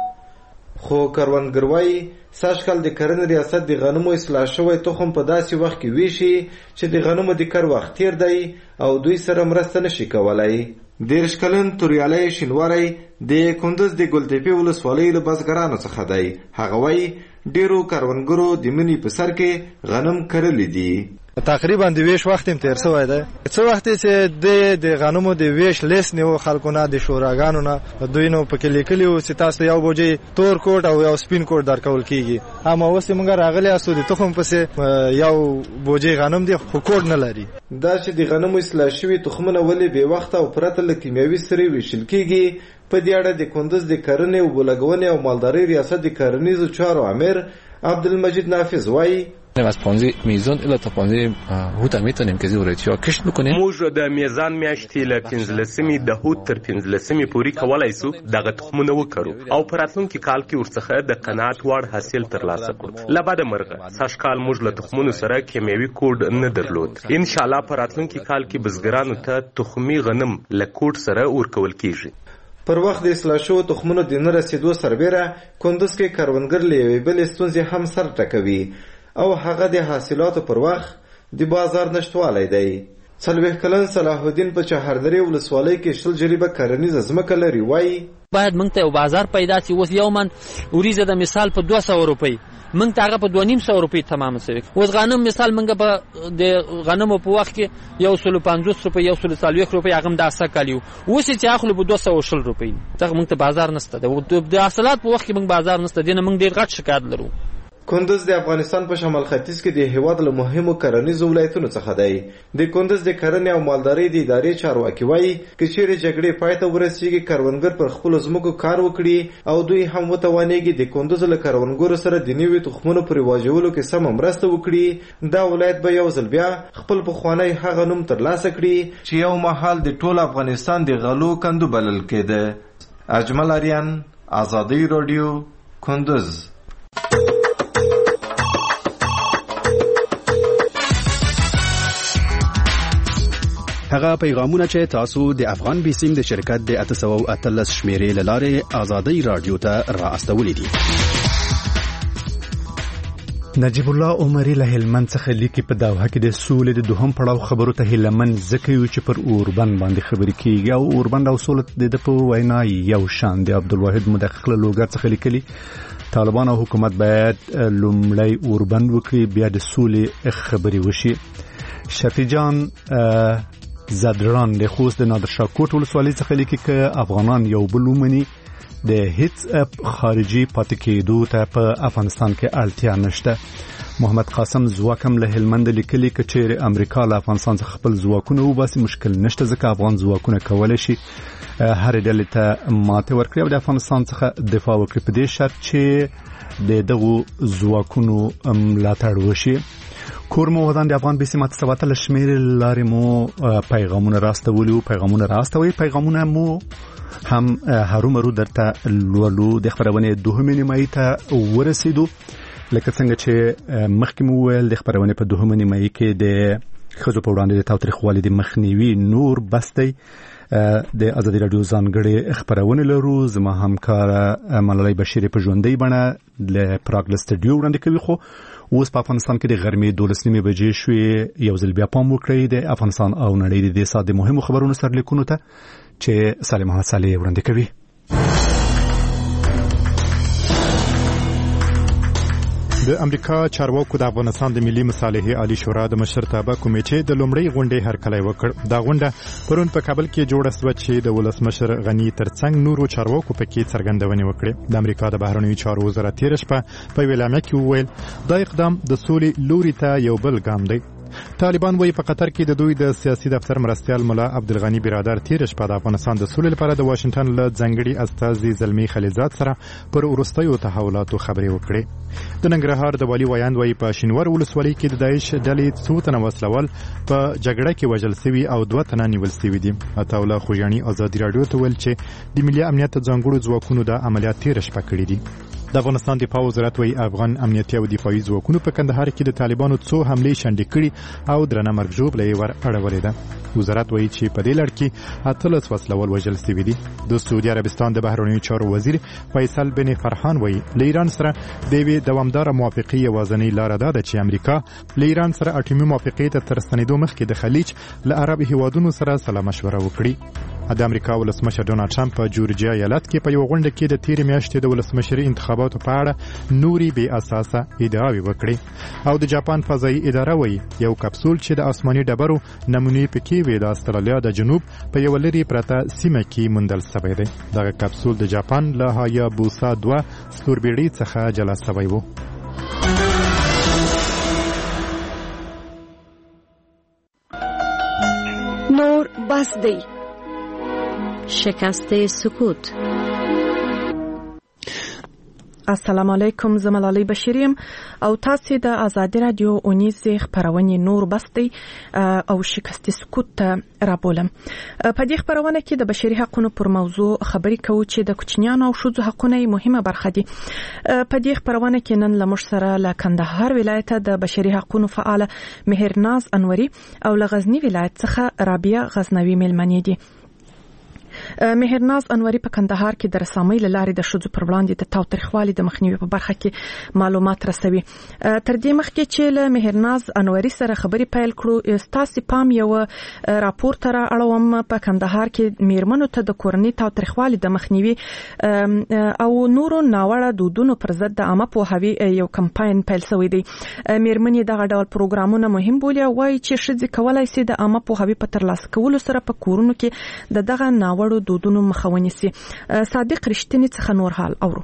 وه. خو کروندګر وایي سږ کال د کرنې ریاست د غنمو اصلاح شوی تخم په داسې وخت کې ویشي چې د غنمو د کر وخت تیر دی او دوی سره مرسته نشي کولی. 13 کلن توریالی شینواری د کندوز د ګلتپې ولسوالۍ له بزګرانو څخه دی. هغه وایي ډیرو کروندګرو د مني په سر کې غنم کرلی دي. تقریبا د ویش وخت هم تیر شوی دی. څه وخت چې د غنمو د ویش لیست نیو خلکو نه د شوراګانو نه دوی نو پکې لیکلي وو چې تاسو یو بوجي تور کوټ او یو سپین کوټ درکول کیږي. اما اوس موږ راغلي اسو د تخم پسې یو بوجي غنم دی خو کوټ نه لري. دا چې د غنمو اصلاح شوي تخمونه ولې به وخت او پرته له کیمیاوي سرې ویشل کیږي په دې اړه د کندوز د کرنې او لګونې او مالدارۍ ریاست د کرنیزو چارو امیر عبدالمجید نافذ وایي از 15 میزان الی تا 15 هوت میتونیم که زورتیا کشت بکنیم. موږ د میزان میاشتې له 15 د هوت تر 15 پورې کولای شو دغه تخمونه وکړو او په راتلونکي کال کې ورڅخه د قناعت وړ حاصل ترلاسه کړو. له بده مرغه سږ کال موږ له تخمونو سره کیمیاوي کوډ نه درلود. ان شاء الله په راتلونکي کال کې بزګرانو ته تخمي غنم له کوډ سره ورکول کیږي. پر وخت د اصلاح شوو تخمونو د نه رسیدو سربیره کندوز کې کروندګر له یوې بلې ستونزې هم سر ټکوي او هغه د حاصلاتو پر وخت د بازار نشتوالی دی. 40 کلن صلاح الدین په چهاردری ولسوالۍ کې 20 جریبه کرنیزه ځمکه لري. وایي باید موږ ته یو بازار پیدا شي. اوس یو من وریځه د مثال په 200 روپۍ موږ ته هغه په 250 روپۍ تمام شوی. اوس غنم مثال موږ په د غنمو په وخت کې 150 روپۍ 140 روپۍ هغه د اسه کالیو. اوس چې اخلو په 220 روپۍ څنګه موږ ته بازار نشته. د حاصلات په وخت کې موږ بازار نشته. دینه موږ ډیر غټ شکایت لرو. کندوز د افغانستان په شمال ختیځ کې د هیواد له مهمو کرنیزو ولایتونو څخه دی. د کندوز د کرنې او مالدارۍ د ادارې چارواکي وایي که چیرې جګړې پای ته ورسیږي کروندګر پر خپلو ځمکو کار وکړي او دوی هم وتوانېږي د کندوز له کروندګرو سره د نوي تخمونو پر رواجولو کې سمه مرسته وکړي. دا ولایت به یو ځل بیا خپل پخوانی هغه نوم ترلاسه کړي چې یو مهال د ټول افغانستان د غلو کندو بلل کېده. اجمل اریان، آزادی رادیو، کندوز. هغه پیغامونه چې تاسو د افغان بیسیم د شرکت د 813 شمیرې لاره آزادی رادیو ته را استولې دي. نجیب الله عمری له هلمند څخه لیکي په داوه کې د سولې د دوهم پړاو خبرو ته هلمند ځکه یو چې پر اوربند باندې خبرې کیږي او اوربند او سولې د په وینا یو شان دی. عبدالواحد مدقق له لوګر څخه لیکلي طالبان او حکومت باید لومړی اوربند وکړي بیا د سولې خبرې وشي. شفیع جان زدران له خوست د نادرشاه کوټ ولسوالۍ څخه لیکي چې افغانان یو بل ومني د هیڅ خارجي پاتې کېدو ته په افغانستان کې اړتیا نشته. محمد قاسم زواکم له هلمند لیکلي چې چیرې امریکا له افغانستان څخه خپل ځواکونه وباسي مشکل نشته ځکه افغان ځواکونه کولی شي هر ډلې ته ماته ورکړي او د افغانستان څخه دفاع وکړي په دې شرط چې د دغو ځواکونو ملاتړ وشي. کورمو ودان د افغان بیسیمات سبات له شمیر لارې مو پیغامونه راستولي پیغامونه مو هم هرومرو درته لولو د خبرونه دوهمه نیمایي ته ورسېدو. لکه څنګه چې مخکې مو ویل د خبرونه په دوهمه نیمایي کې د ښځو په وړاندې د تاوتریخوالي د مخنیوي نور بس دی. د ازادي راډیو ځانګړې خبرونه لرو. زما همکار ملالۍ بشیر په ژوندۍ بڼه له پراګ له سټډیو وړاندې کوي. خو اوس په افغانستان کې د غرمې 12 بجې شوې. یو ځل بیا پام وکړئ د افغانستان او نړۍ د ساده مهمو خبرونو سرلیکونو ته چې سالم محمد صالح وړاندې کوي. د امریکا چارواکو د افغانستان د ملي مصالحې عالی شورا د مشرتابه کمیټې د لومړۍ غونډې هرکلی وکړ. دا غونډه پرون په کابل کې جوړه شوه چې د ولسمشر غني ترڅنګ نورو چارواکو پکې څرګندونې وکړې. د امریکا د بهرنیو چارو وزارت تېره شپه په یوه اعلامیه کې وویل دا اقدام د سولې لوري ته یو بل ګام دی. طالبان وایي په قطر کې د دوی د سیاسي دفتر مرستیال ملا عبدالغني برادر تېره شپه د افغانستان د سولې لپاره د واشنگټن له ځانګړي استازي زلمي خلیلزاد سره پر وروستیو تحولاتو خبرې وکړې. د ننګرهار د والي ویاند وایي په شینور ولسوالۍ کې د داعش ډلې څو تنه وسلوال په جګړه کې وژل سوي او 2 تنه نیول سوي دي. عطاالله خوجاني ازادي راډیو ته ویل چې د ملي امنیت ځانګړو ځواکونو د عملیات تېره شپه کړي دي. د افغانستان دفاع وزارت وایي افغان امنیتي او دفاعي ځواکونو په کندهار کې د طالبانو څو حملې شنډې کړي او درنه مرګ ژوبله یې ور اړولې ده. وزارت وایي چې په دې لړ کې 18 وسلوال وژل سوي دي. د سعودي عربستان د بهرنیو چارو وزیر فیصل بن فرحان وایي له ایران سره د یوې دوامداره موافقې یوازینۍ لاره ده چې امریکا له ایران سره اټومي موافقې ته تر ستنېدو مخکې د خلیج له عرب هیوادونو سره سلا مشوره وکړي. د امریکا ولسمشر ډونالد ټرمپ په جورجیا ایالت کې په یو غونډه کې د تیرې میاشتې د ولسمشري انتخاباتو په اړه نوري بې اساسه ادعاوې وکړې. او د جاپان فضایي اداره وایي یو کپسول چې د آسماني ډبرو نمونې پکې وې د استرالیا د جنوب په یو لري پرته سیمه کې موندل شوی دی. دغه کپسول د جاپان له هایابوسا 2 ستوربیړۍ څخه جلا شوی و. نور بس دی. شکست سکوت. السلام علیکم، زه ملالۍ بشیریم او تاسو د ازادي رادیو اونیزې خبرونه نور بستی او شکست سکوت ته رابولم. په دې خبرونه کې د بشري حقوقو پر موضوع خبرې کوو چې د کوچنیانو او ښځو حقوقونه مهمه برخه دي. په دې خبرونه کې نن لمر سره له کندهار ولایت د بشري حقوقو فعال مهرناز انوري او له غزنی ولایت څخه رابعه غزنوي ملمنې دي. مهرناز انوري په کندهار کې د رسامۍ لارې د ښځو پر وړاندې د تاوتریخوالي د مخنیوي په برخه کې معلومات رسوي. تر دې مخکې چې له مهرناز انوري سره خبرې پیل کړو، ستاسو پام یو راپور تر اړوم. په کندهار کې میرمنو ته د کورنۍ تاوتریخوالي د مخنیوي او نورو ناوړه دودونو پر ضد د عامه پوهاوي یو کمپاین پیل شوی دی. میرمنې دغه ډول پروګرامونه مهم بولي او وایي چې ښځې کولای شي د عامه پوهاوي په ترلاسه کولو سره په کورونو کې دغه ناوړه دودونو مخه ونیسي. صادق رښتینی څخه نور حال اورو.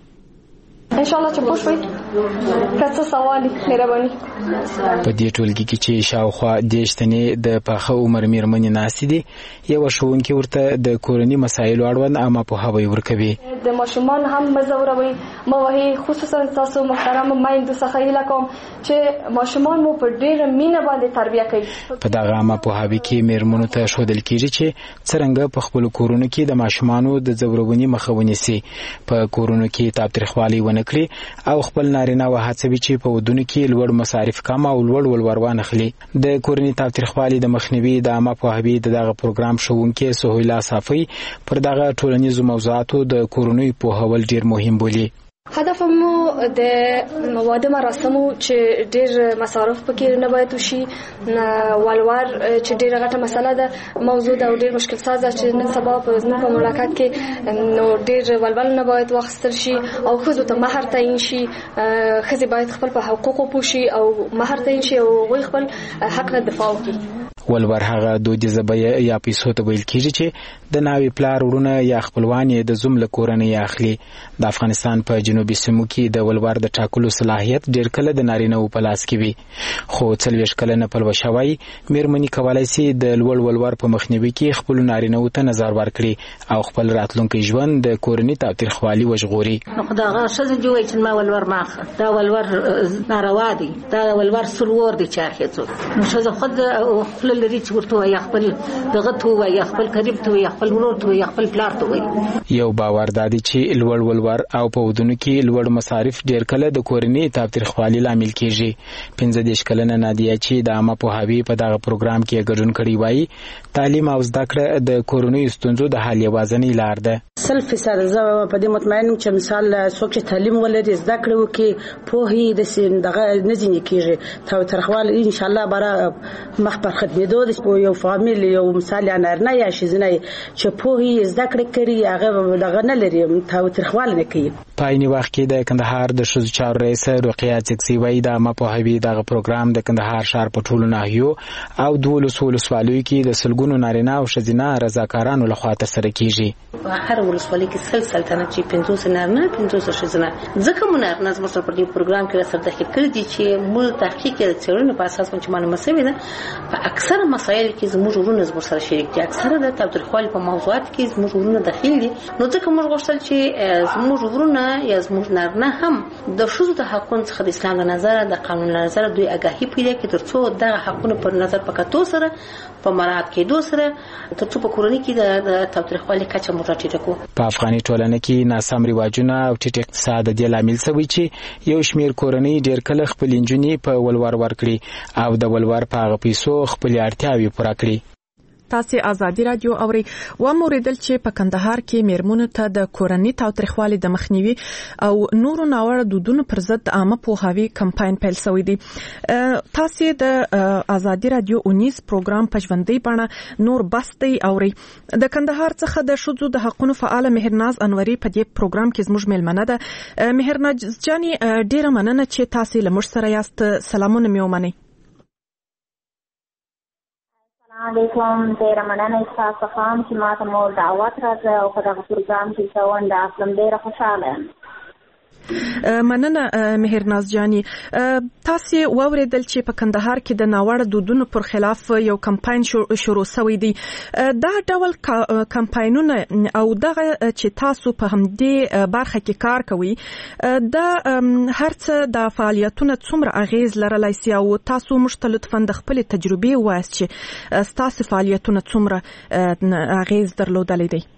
ان شاء الله چې پوه شئ کڅ سوال مهرباني. په دې ټولګي کې چې شاوخوا دیشتنې د پاخه عمر میرمنې ناسي دي، یو ښوونکی ورته د کورنۍ مسایلو اړوند عامه پوهاوی ورکوي. د ماشومان هم مزوروي موهي، خصوصا تاسو محترم مایندو څخه هیله کوم چې ماشومان مو په ډېر مینه باندې تربیه کوي. په دغه عامه پوهاوی کې میرمنو ته ښودل کیږي چې څرنګه په خپل کورونو کې د ماشومانو د ځورونې مخه ونیسي، په کورونو کې تاوتریخوالي ونه کړي او خپل نارینه و هڅوي چې په ودونو کې لوړ مصارف کم او لوړ ولور وانخلي. د کورنۍ تاوتریخوالي د مخنیوي د عامه پوهاوي دغه پروګرام ښوونکې سهیلا صافی پر دغه ټولنیزو موضوعاتو د کورنۍ پوهول ډیر مهم بولي. هدف مو د واده مراسمو چې ډیر مصارف پکې نه باید وشي، ولور چې ډیره غټه مسله ده، موضوع ده او ډیر مشکل سازه چې نن سبا په زموږ په مملکت کې نو ډیر ولول نه باید واخیستل شي او ښځو ته مهر تعیین شي. ښځې باید خپل په حقوقو پوه شي او مهر تعیین شي او هغوی خپل حق نه دفاع وکړي. ولور هغه دودیزه بیه یا پیسو ته ویل کېږي چې د ناوې پلار وروڼه یا خپلوان یې د زوم له کورنۍ اخلي. د افغانستان په جنوبي سیمو کې د ولور د ټاکلو صلاحیت ډېر کله د نارینه‌وو په لاس کې وي، خو 40 کلنه پلوه شوی میرمنې کولی شي د لوړ ولور په مخنیوي کې خپلو نارینه‌وو ته نظر ورکړي او خپل راتلونکی ژوند د کورنۍ تاوتریخوالي وژغوري. نو دغه ښځه جوړوي چې ما ولور ما اخله، دا ولور ناروا دی، دا ولور سرور دی چې اخیستو. نو ښځه خود خپل خپل لري چې ورته وایي خپل دغه ته وایي خپل قریب ته وایي خپل ورور ته وایي خپل پلار ته وایي. یو باور دادی چې لوړ ولور او په ودونو کې لوړ مصارف ډیر کله د کورنۍ تاوتریخوالي لامل کیږي. 15 کلنه نادیه چې د عامه پوهاوي په دغه پروګرام کې ګډون کړی وایي تعلیم او زده کړه د کورنۍ ستونزو د حل یوازینۍ لار ده. 100% زه په دې مطمئنم چې مثال څوک چې تعلیم ولري زده کړه وکړي پوهې د سین دغه نځنی کیږي تاوتریخوالي ان شاء الله برا مخ پر خدمتو د یو فامیل یو مثال یا نارنه یا شزنه چې پوهې زده کړه کوي هغه دغه نه لري تاوتریخوالي نه کوي. په عین وخت کې د کندهار د ښځو چارو رئیس رقیه چکسي وایي د عامه پوهاوي دغه پروګرام د کندهار ښار په ټولو ناحیو او 12 ولسوالیو کې د سلګونو نارینه او ښځینه رضاکارانو لخوا ترسره کیږي. په هر ولسوالۍ کې سلسله چې 500 نارینه 500 ښځینه ځکه مونږ نارینه زموږ سره په دې پروګرام کې سره داخل کړي دي چې موږ تحقیق د څېړنې په اساس باندې معلومه شوې ده په اکثره مسایل کې زموږ ورونه زموږ سره شریک دي. اکثره د تاوتریخوالي په موضوعات کې زموږ ورونه داخل دي. نو ځکه موږ غوښتل چې زموږ ورونه یا زموږ نارینه هم د ښځو د حقونو څخه د اسلام له نظره د قانون له نظره دوی آگاهي پیدا کړي ترڅو دغه حقونه په نظر په کتو سره په مراعات کېدو سره ترڅو په کورنۍ کې د تاوتریخوالي کچه مو راټیټه کړو. په افغاني ټولنه کې ناسم رواجونه او ټیټ اقتصاد د لامل شوی چې یو شمیر کورنۍ ډېر کله خپل انجونې په ولور ورکړي او د ولور په هغه پیسو خپل اړتیاوې پوره کړي. تاسو آزادي رادیو اوري و موریدل چې په کندهار کې میرمنو ته د کورنۍ تاوتریخوالي د مخنیوي او نورو ناوړه دودونو پر ضد عامه پوهاوي کمپاین پیل شوی دی. تاسو د آزادي رادیو 19 پروګرام په ژوندۍ بڼه نور بستي اوري. د کندهار څخه د شذو د حقوقو فعال مهرناز انوري په دې پروګرام کې زموږ ملمنه ده. مهرناز جاني ډیره مننه چې تاسو له موږ سره یاست. سلامونه مې ومنئ. علیکم ډیره مننه تاسو خام چې ما ته مو دعوت راکړه او په دغه پروګرام کې څوند اصلم ډیره خوشاله یم. مننه مهرناز جاني. تاسو واوریدل چې په کندهار کې د ناوړه دودونو پر خلاف یو کمپاین شروع شوی دی. دا ډول کمپاینونه او دغه چې تاسو په همدې برخه کې کار کوي دا هرڅه د فعالیتونو څومره اغیز لرلای سي او تاسو مشتلطفاً د خپل تجربې وایي چې تاسو فعالیتونو څومره اغیز درلودلې دي.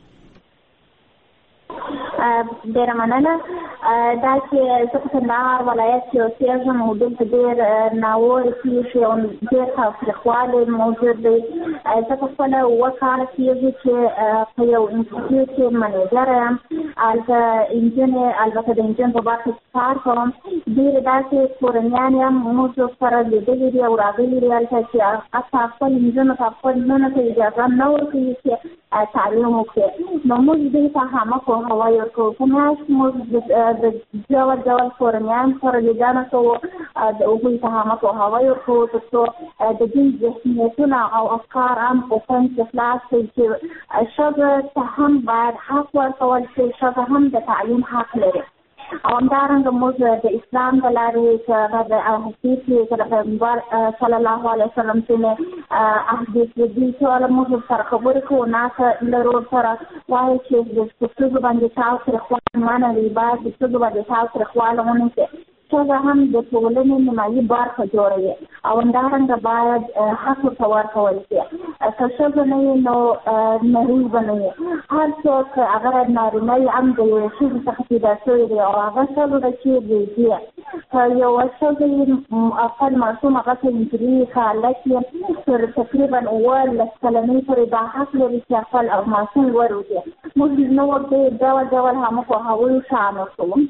ډیره مننه. دا چې زه په کندهار ولایت کې اوسېږم او دلته ډېر ناوړه پیښې او ډېر تاوتریخوالی موجود دی. زه په خپله 7 کاله کېږي چې په یو انسټیټیوټ کې منیجره یم. هلته البته د انجن په برخه کې کار کوم. ډېرې داسې کورنیانې هم موږ سره لیدلي دي او راغلي دي هلته چې حتی خپل انجنو ته خپل ننه ته اجازه نه ورکوي چې تعلیم وکړي. نو موږ دې ته عامه پوهاوی ورکوو. په میاشت موږ د ډول کورنیان سره لیدنه کوو د هغوی ته عامه پوهاوی ورکوو ترڅو د دوی ذهنیتونه او افکار هم په فهم کې خلاص کړي چې ښځه ته هم باید حق ورکول شي. ښځه هم د تعلیم حق لري. او همدارنګه موږ د اسلام د لارې چې هغه د حدیث کې د پیغمبر صلی الله علیه وسلم څخه احادیث دي چې موږ سره خبرې کوو ناسه لرو سره وایي چې د ښځو باندې تاوتریخوالی منع دی. باید د ښځو باندې تاوتریخوالی ونه شي. ښځه هم د ټولنې نیمایي برخه جوړوي او همدارنګه باید حق ورته ورکول شي. که ښځه نه وي نو نرۍ به نه وي. هر څوک هغه نارینه یې هم د یوې ښځې څخه پیدا شوی دی او هغه ښځه ده چې بېدي. که یوه ښځه یې خپل ماشوم هغه ته نجلۍ که هلک یې تر تقریبا 18 کلنۍ پورې دا حق لري چې خپل ماشوم وروزي. موږ نو ورته ډول عامه پوهاوی شامل کوو.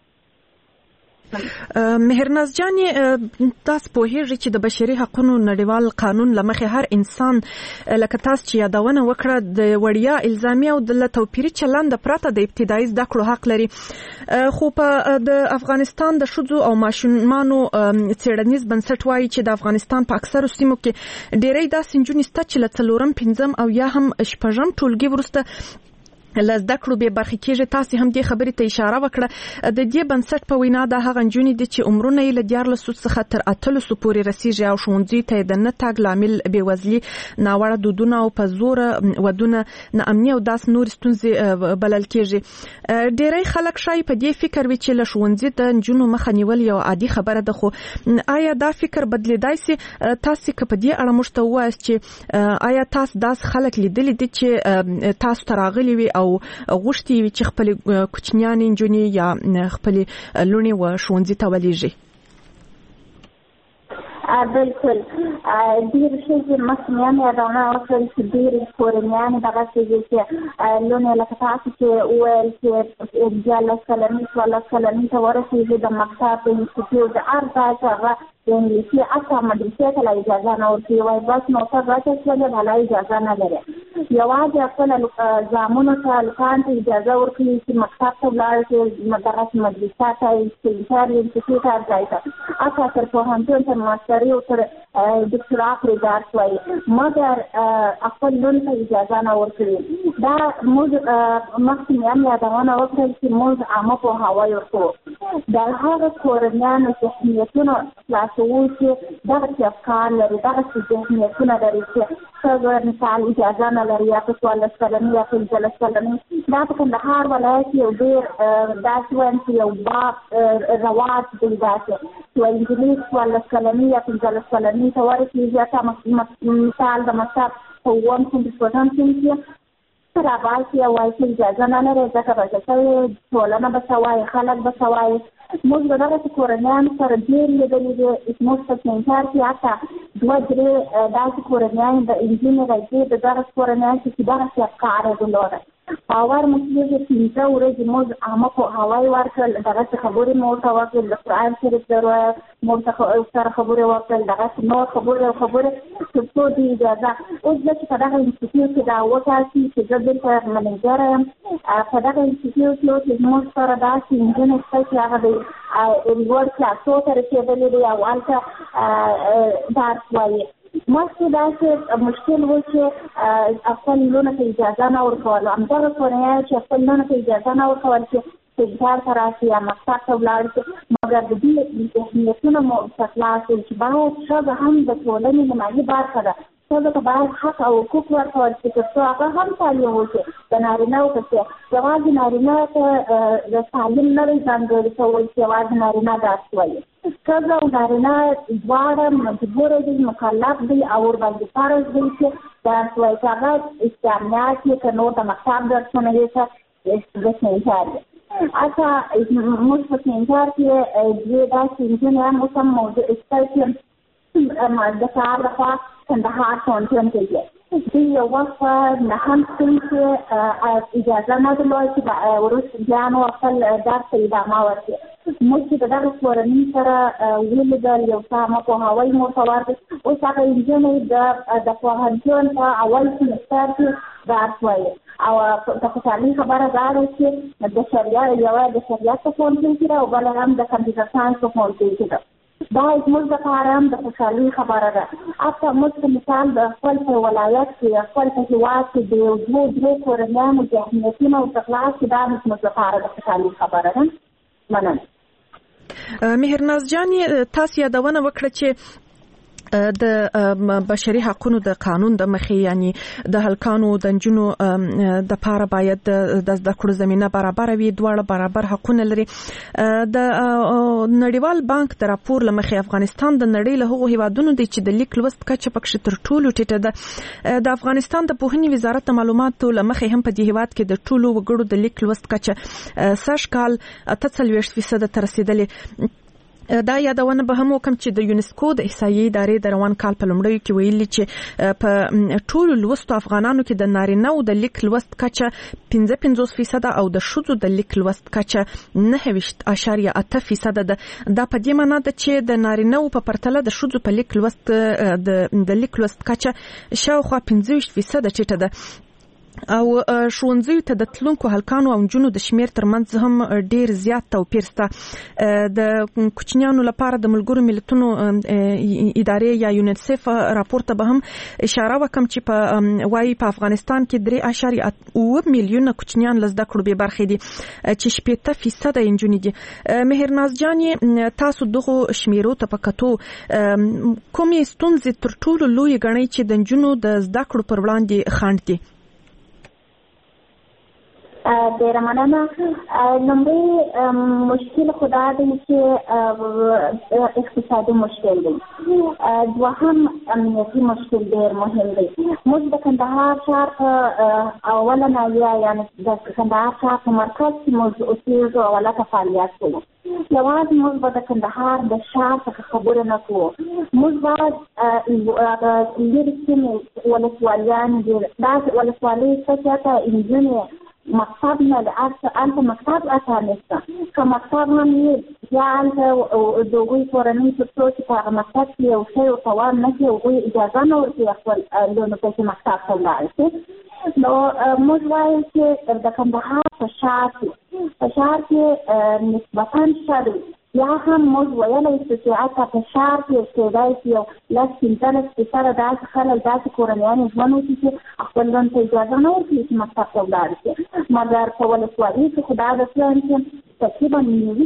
مهرناز جاني تاسو پوهیږئ چې د بشري حقوقو نړیوال قانون لمخې هر انسان لکه تاسو چې یادونه وکړه د وړیا الزامي او د توپیري چلند پرته د ابتدایي زده کړو حق لري. خو په د افغانستان د ښځو او ماشومانو څېړنیز بنسټ وایي چې د افغانستان په اکثرو سیمو کې ډېری داسې نجونې شته چې له 4م 5م او یا هم 6م ټولګي وروسته لزده کړو به برخه کېږي. تاسو هم دې خبرې ته اشاره وکړه. د دې بنسټ په وینا د هغه نجونې دي چې عمرونه یې له 14 څخه تر 18 پورې رسیږي او ښوونځي ته د نه تګ لامل بېوزلي، ناوړه دودونه او په زور ودونه، ناامني او داس نور ستونزې بلل کېږي. ډېری خلک شای په دې فکر وي چې له ښوونځي د نجونو مخه نیول یو عادي خبره ده، خو آیا دا فکر بدلیدای سي؟ تاسو که په دې اړه موږ ته ووایاست چې آیا تاسو داس خلک لیدلي دي چې تاسو ته راغلي وي او غوښتي وي چې خپل کوچنیانې نجونې یا خپل لوڼې و ښوونځي ته ولېږي؟ بالکل ډېر ښځې مخکې مې یادونه وکړل چې ډېرې کورنیانې دغه ښځې چې لوڼې لکه تاسو چې وویل چې 14 کلنې 14 کلنې ته ورسېږي د مکتب د انسټیټیوټ د هر ځای چې هغه د انګلیسي حتی مدرسې ته لا اجازه نه ورکوي، وایي بس موټر راچسبېږي لا اجازه نه لري. یوازې خپل زامنو ته هلکانو ته اجازه ورکوي چې مکتب ته ولاړ شي، دغسې مدرسه ته سینټر انسټیټیوټ هر ځای ته حتی تر پوهنتون تر ماستري او تر دکترا پورې درس وایي، مګر خپل لوڼو ته اجازه نه ورکوي. دا موږ مخکې مې هم یادونه وکړل چې موږ عامه پوهاوی ورکوو. د هغه کورنیانو ذهنیتونه خلاصوو چې دغسې افکار لري، دغسې ذهنیتونه لري چې ښځه مثال اجازه نه لري یا په 14 کلنې یا 15 کلنې. دا په کندهار ولایت یو ډېر داسې وایم چې یو باب رواج دی داسې چې وایي نجلۍ 14 کلنې یا 15 کلنې ته ورسېږي، حتی مثال د مکتب په 1 صنف کې راباسي او وایي چې اجازه نه لري ځکه به شوې ټولنه به څه وایي، خلک به څه وایي. موږ د دغسې کورنیانو سره ډېر لیدلي دي. زموږ په سینټر کې حتی 2-3 داسې کورنیانې د نجونې راځي د دغسې کورنیانو چې دغسې افکار یې درلوده. باور مو کېږي 15 ورځې موږ عامه پوهاوی ورکړل، دغسې خبرې مو ورته وکړل، د قرآن شریف مو سره خبرې وکړل، دغسې نور خبرې تر څو د اجازه. اوس زه چې په دغه انسټیټیوټ کې دا وټاکي چې زه دلته منیجره یم، په دغه انسټیټیوټ کې اوس زموږ سره داسې نجونې شته چې هغه د لوړ کلاسو ته رسېدلي دي او هلته درس وایي. مخکې داسې مشکل و چې خپل لوڼو ته اجازه نه ورکول، همدغه کورنیانو چې خپل لوڼو ته اجازه نه ورکول چې سینټر ته راشي یا مکتب ته ولاړ شي، مګر د دې ذهنیتونه مو ورته خلاص وي چې باید ښځه هم د ټولنې نمایي برخه ده. ښځه ته باید حق او حقوق ورکول شي تر څو هغه هم تعلیم وکړي. د نارینهو په څېر یوازې نارینه ته د تعلیم نه دی ځانګړی شوی چې یوازې نارینه درس وایي. ښځه او نارینه دواړه مجبوره دي، مکلف دي او ورباندې فرض دی چې درس وایي، چې هغه اسلامیات یې که نور د مکتب درسونه یې که د سینټر یې. حتی موږ په سینټر کې دوې داسې نجونې هم اوس هم موضوع شته چې د سهار لخوا کندهار پوهنتون کې دي. دوی یو وخت په 9 صنف کې اجازه نه درلوده چې وروسته بیا نو خپل درس ته ادامه ورکړي. موږ چې د دغه کورنۍ سره ولیدل، یو څه عامه پوهاوی مو ورته ورکړ. اوس هغه نجونې د پوهنتون په اول سمستر کې درس وایي او د خوشحالۍ خبره دا ده چې د شریعت یوه د شریعت په پوهنتون کې ده او بله هم د کمپیوټر ساینس په پوهنتون کې ده. دا زموږ دپاره هم د خوشحالۍ خبره ده. حتی موږ په مثال د خپل په ولایت کې خپل په هېواد کې د یو 2-3 کورنیانو ذهنیتونه ورته خلاص کړي، دا زموږ دپاره د خوشحالۍ خبره ده. مننه. مهرناز جانې، تاسو یادونه وکړه چې د بشري حقوقو د قانون د مخې یعنی د هلکانو د نجونو د لپاره باید د زده کړو زمينه برابر وي، دواړه برابر حقوق لري. د نړیوال بانک د راپور لمخې افغانستان د نړۍ له هغو هیوادونو دی چې د لیک لوست کچه پکې تر ټولو ټیټه ده. د افغانستان د پوهنې وزارت معلوماتو لمخې هم په دې هیواد کې د ټولو وګړو د لیک لوست کچه سږ کال 43% ته رسیدلې. دا یادونه به هم وکم چې د یونسکو د احصایې ادارې د روان کال په لومړیو کې ویلي چې په ټولو لوستو افغانانو کې د نارینه او د لیک لوست کچه 55% او د ښځو د لیک لوست کچه 9.8% ده. دا په دې معنی ده چې د نارینه او په پرتله د ښځو په لیک لوست د لیک لوست کچه شاوخوا 25% ټیټه ده. او ښوونځیو ته د تلونکو هلکانو او نجونو د شمیر ترمنځ هم ډیر زیات توپیر شته. د کوچنیانو لپاره د ملګرو ملتونو ادارې یا یونیسف راپور ته به هم اشاره وکم چې په وايي په افغانستان کې 3.8 میلیونه کوچنیان له زده کړو بې برخې دي چې 80% یې نجونې دي. مهرناز جانې تاسو دغه شمیرو ته په کتو کومې ستونزې تر ټولو لوی ګڼئ چې د نجونو د زده کړو پر وړاندې خنډ دي؟ ډېره مننه. لومړی مشکل خو دا دی چې اقتصادي مشکل دی. دوهم امنیتي مشکل ډېر مهم دی. موږ د کندهار ښار په اوله ناحیه یعنې د کندهار ښار په مرکز کې موږ اوسېږو او هلته فعالیت کوو. یوازې موږ به د کندهار د ښار څخه خبره نه کوو. موږ باید لرې سیمې ولسوالیانې دي، داسې ولسوالۍ شته چې هلته نجونې مکتب نه ده، هلته مکتب اصلا نشته. که مکتب هم وي بیا هلته د هغوی کورنۍ تر څو چې په هغه مکتب کې یو شی ورته ور نه کړي هغوی اجازه نه ورکوي خپل لونو ته چې مکتب ته ولاړ شي. نو موږ وایو چې د کندهار په ښار کې نسبتاً ښه دی. یا هم موږ ویلی شو چې حتی په ښار کې کېدای شي یو 10-15% داسې خلک داسې کورنیانې ژوند وکړي چې خپل ژوند ته اجازه نه ورکوي چې مکتب ته ولاړ شي. مګر په ولسوالۍ کې خو دا د پلان چې تقریبا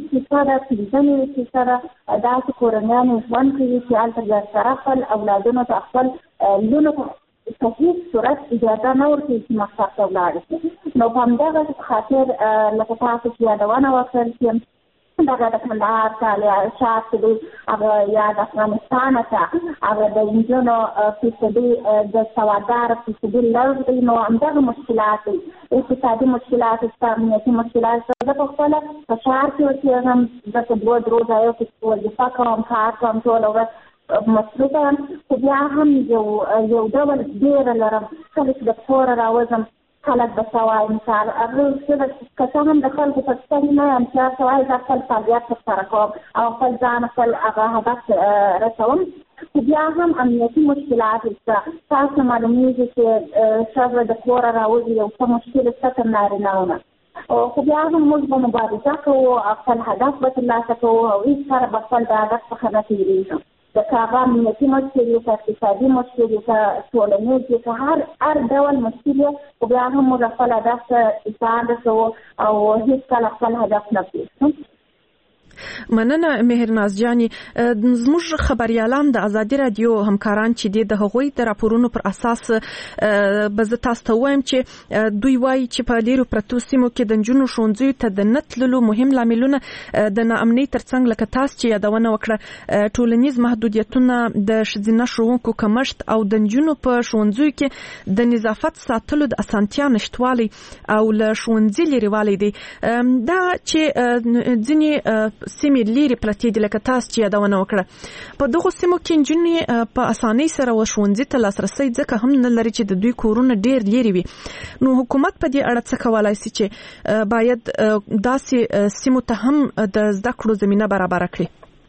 90% داسې کورنیانې ژوند کوي چې هلته د سره خپل اولادونو ته خپل لونو ته په هېڅ صورت اجازه نه ورکوي چې مکتب ته ولاړ شي. نو په همدغه خاطر لکه تاسو چې یادونه وکړل چې دغه د کندهار ښار چې دی هغه یا د افغانستان ته هغه د نجونو فیصدي د سوادداره فیصدي لږ دی. نو همدغه مشکلات دی، اقتصادي مشکلات شته، امنیتي مشکلات شته. زه په خپله په ښار کې اوسېږم، زه په 2 ځایو کې وظیفه کوم، کار کوم، ټوله ورځ مصروفه یم. خو بیا هم یو ډول ډېره لرم. کله چې د کوره راوځم خلک به څه وایي، مثال که څه هم د خلکو په سترګې نه یم چې څه وایي، زه خپل فعالیت ترسره کوم او خپل ځان خپل هغه هدف رسوم. خو بیا هم امنیتي مشکلات شته. تاسو معلومېږي چې ښځه د کوره راوځي یو څه مشکل شته تر نارینهو نه. خو بیا هم موږ به مبارزه کوو، خپل هدف به ترلاسه کوو او هېڅکله به خپل د هدف څخه نه تېرېږو. د هغه امنیتي مشکل وي، که اقتصادي مشکل وي، که ټولنیز وي، که هر ډول مشکل وي، خو بیا هم موږ خپل هدف ته ځان رسوو او هېڅکله خپل هدف نه پرېږدو. مننه مهرناز جانې. زموږ خبريالان د ازادي رادیو همکاران چې د هغوی د راپورونو پر اساس به زه تاسو ته وایم چې دوی وایي چې په ډېرو پرتو سیمو کې د نجونو ښوونځیو ته د نه تللو مهم لاملونه د ناامنۍ ترڅنګ لکه تاسو چې یادونه وکړه ټولنیز محدودیتونه، د ښځینه ښوونکو کمښت او د نجونو په ښوونځیو کې د نظافت ساتلو د اسانتیا نشتوالی او له ښوونځي لرېوالی دی. دا چې ځینې سیمې لرې پرتې دي لکه تاسو چې یادونه وکړه، په دغو سیمو کې نجونې په اسانۍ سره ښوونځي ته لاسرسی ځکه هم نه لري چې د دوی کورونه ډېر لرې وي. نو حکومت په دې اړه څه کولای شي چې باید داسې سیمو ته هم د زده کړو زمینه برابره کړي؟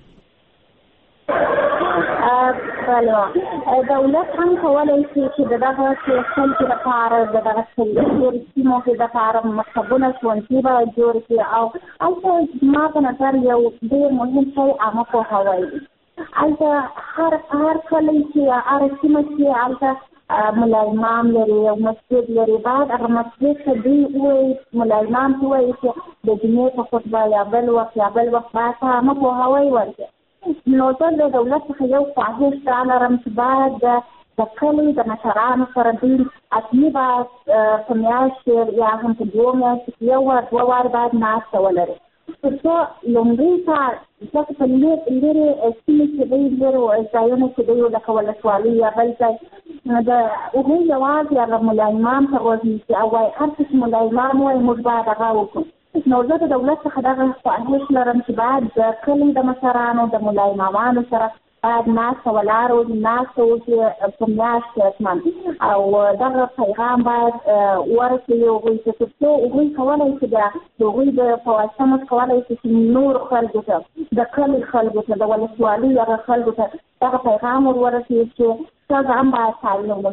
دولت هم کولای شي چې دغه خلکو لپاره دغه سیمو کې دغه مکتبونه ښوونځي به جوړ کړي او هلته زما په نظر یو ډېر مهم شی عامه پوهاوی دی. هلته هر کلی چې هر سیمه چې هلته ملا امام لري او مسجد لري، باید هغه مسجد ته دوی ووایي، ملا امام ته ووایي چې د جمعې په خطبه یا بل وخت باید عامه پوهاوی ورکړي. نو زه د دولت څخه یو خواهش دا لرم چې باید د کلي د مشرانو سره دوی اصلي باید په میاشت یا هم په 2 میاشتو کې 1 وار 2 وار باید ناسته ولري، تر څو لومړی کار ځکه په لرې سیمې کې دی، لرې ځایونه کې دی لکه ولسوالي یا بل ځای، د هغوی یوازې هغه ملا امام ته ورنیسي او وایي هر څه چې ملا امام وایي موږ باید هغه وکړو. نو زه د دولت څخه دغه خواهش لرم چې باید د کلي د مشرانو د ملا امامانو سره باید ناسته وکړي په میاشت کې حتما، او دغه پیغام باید ورسوي هغوی ته، تر څو هغوی کولی شي د هغوی په واسطه موږ کولی شي چې نور خلکو ته، د کلي خلکو ته، د ولسوالۍ هغه خلکو ته دغه پیغام ورسوي چې ښځه هم باید تعلیم وکړي.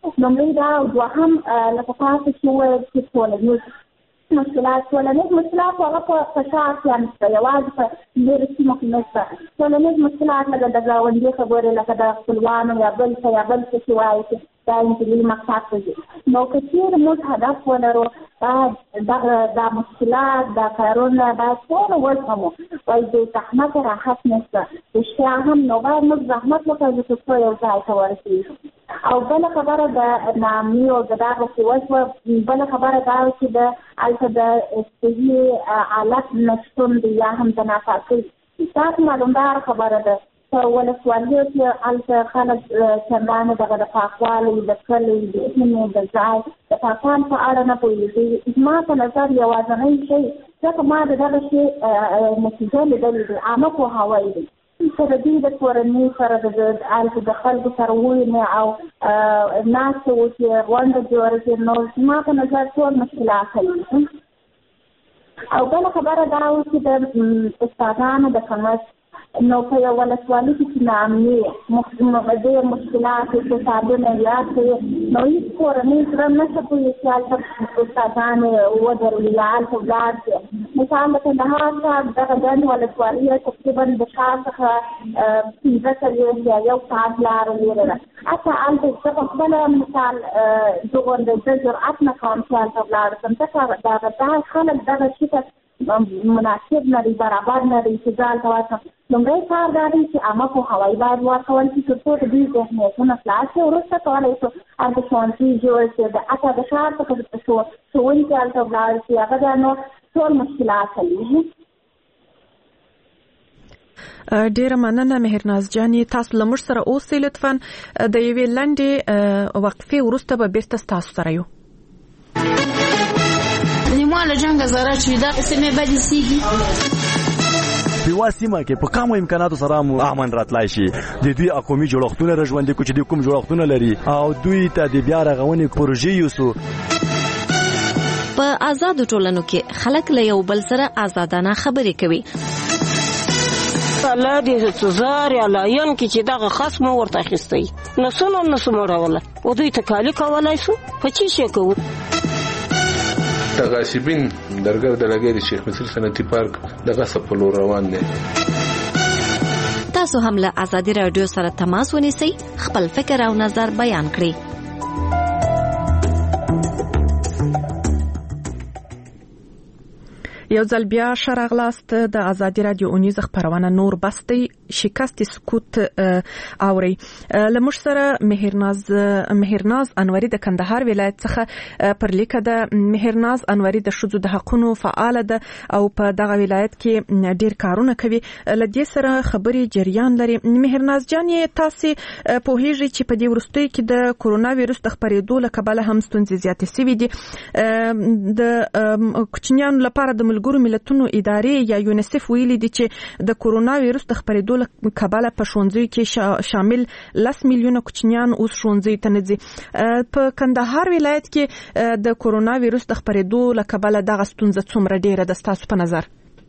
لومړی دا او دوهم لکه تاسو چې وویل چې ټولنیز مشکلات هغه په فشار کې نشته، یوازې په ډېرو سیمو کې نشته. ټولنیز مشکلات لکه د ګاونډي خبرې، لکه د خپلوانو یا بل څه چې وایي چې دا انجلي مقصد ته ځي. نو که چېرې موږ هدف ولرو دا مشکلات، دا کارونه باید ټول وزغمو، وایي د زحمت راحت نشته. رښتیا هم نو باید موږ زحمت وکړو چې څو یو ځای ته ورسېږو. او بله خبره د ناامني او د دغه څه وشوه، بله خبره دا چې هلته د صحي حالت نشتون دی یا هم د ناپاکۍ. تاسو معلومدار خبره ده په ولسوالیو کې هلته خلک چندانې دغه د پاکوالي، د کلي، د سیمې، د ځای د پاکوالي په اړه نه پوهېږي. زما په نظر یوازینی شی ځکه ما د دغه شی نتیجه لیدلې دي، عامه پوهاوی دی. سره دوی د کورنۍ سره د خلکو سره ووینې او ناستې وکړي، غونډه جوړه کړي، نو زما په نظر ټول مشکلات حلېږي. او بله خبره دا و چې د استادانو د کمښت، نو په یو ولسوالي کې چې ناامني ډېر مشکلات اقتصادونه یاد کړي، نو هېڅ کورنۍ زړه نشته پوهېږي چې هلته استادان ودروي یا هلته ولاړ شي. مثال د کندهار ښار دغه ګڼ ولسوالي تقریبا د ښار څخه 15 یا 1 ساعت لاره لرې ده. حتی هلته زه په خپله مثال زه جرأت نه کوم چې هلته ولاړ شم، ځکه دا خلک دغه شي ته مناسب نه دی، برابر نه دی چې ځان ته ورشم. لومړی کار دا دی چې عامه پوهاوی باید ورکول شي تر څو د دوی ذهنیتونه خلاص شي. وروسته کولی شو هلته ښوونځي جوړ شي، د حتی د ښار څخه ښوونکي هلته ولاړ شي، هغه بیا نو ټول مشکلات حلېږي. ډیره مننه مهرناز جانې، تاسو له موږ سره اوسئ. لطفا د یوې لنډې وقفې وروسته به بیرته ستاسو سره یو. نیمواله جنګ زره چې دا سیمې بدې سیږي په وا سیمه کې په کومو امکاناتو سره مو امن راتلای شي. د دوی اقومي جوړښتونه رژوندي کو چې د کوم جوړښتونه لري او دوی ته د بیا رغونې پروژې یوسو. په آزادو ټولنو کې خلک له یو بل سره آزادانه خبرې کوي. الله دې تزار یا لاین کې چې دغه خصم ورته اخیستی نسونه مړوله او دوی تکالی کولای شو په چی شي کوو. تغاسبین درګر د لګي د شیخ مصر صنعتي پارک دغه سپلو روان دي. تاسو هم له آزادي رادیو سره تماس ونیسئ، خپل فکر او نظر بیان کړئ. یو ځل بیا شراغلاست د آزادي رادیو اونیز خبرونه نور بستی شکست سکوت اوري. لمش سره مهرناز انوري د کندهار ولایت څخه پر لیکه د مهرناز انوري د شذو د حقونو فعال ده او په دغه ولایت کې ډیر کارونه کوي. لدې سره خبري جریان لري. مهرناز جانې تاسو په هیڅ چې په دې ورستۍ کې د کورونا وایرس د خپرېدو لکبله هم ستونزې زیاتې شوې دي. د کوچنیانو لپاره د ملګرو ملتونو ادارې یا یونیسف ویلي دي چې د کورونا وایرس د خپرېدو لکبله په ښوونځیو کې شامل 10 میلیونه کوچنیان اوس ښوونځیو ته نه ځي. په کندهار ولایت کې د کورونا وایرس د خپرېدو لکبله دغه ستونزه څومره ډیره ده ستاسو په نظر؟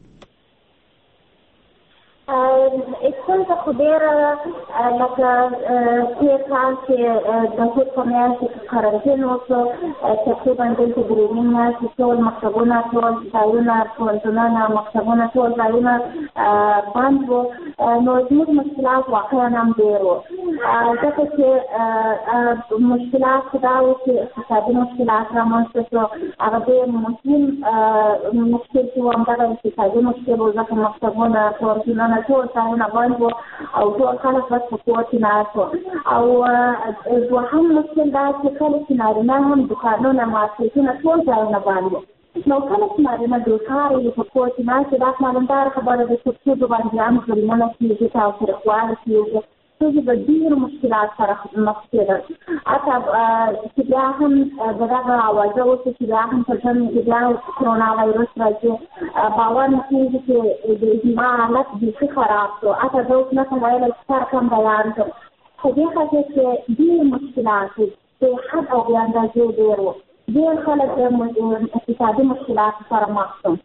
ستونزه خو ډېره لکه تېر کال چې د هود په میاشت کې قرنطین وشو، تقریبا دلته درېنۍ میاشتې ټول مکتبونه، ټول ځایونه، پوهنتونونه، مکتبونه، ټول ځایونه بند وو. نو زموږ مشکلات واقعا هم ډېر وو، ځکه چې مشکلات خو دا وو چې اقتصادي مشکلات رامنځته شو. هغه ډېر مهم مشکل چې و همدغه اقتصادي مشکل و، ځکه مکتبونه، پوهنتونونه ټول ځایونه بند وو او ټول خلک بس په کور کې ناست وو. او دوهم مشکل دا چې کله چې نارینه هم دوکانونه، مارکیټونه، ټول ځایونه بند وو. نو کله چې نارینه بیکاره وي په کور کې ناست، دا معلومداره خبره ده چې ښځو باندې هم ظلمونه کېږي، تاوتریخوالی کېږي، ښځې د ډېرو مشکلات سره مخ کېدل. حتی چې بیا هم د دغه اوازه وشوه چې بیا هم په ژمي کې بیا کرونا وایرس راځي، باور نه کېږي چې زما حالت بیخي خراب شو. حتی زه اوس نشم ویلی چې سر کم بیان کړم. په دې خاطر چې ډېر مشکلات وو، بې حد او بې اندازې ډېر وو. ډېر خلک د اقتصادي مشکلاتو سره مخ شول.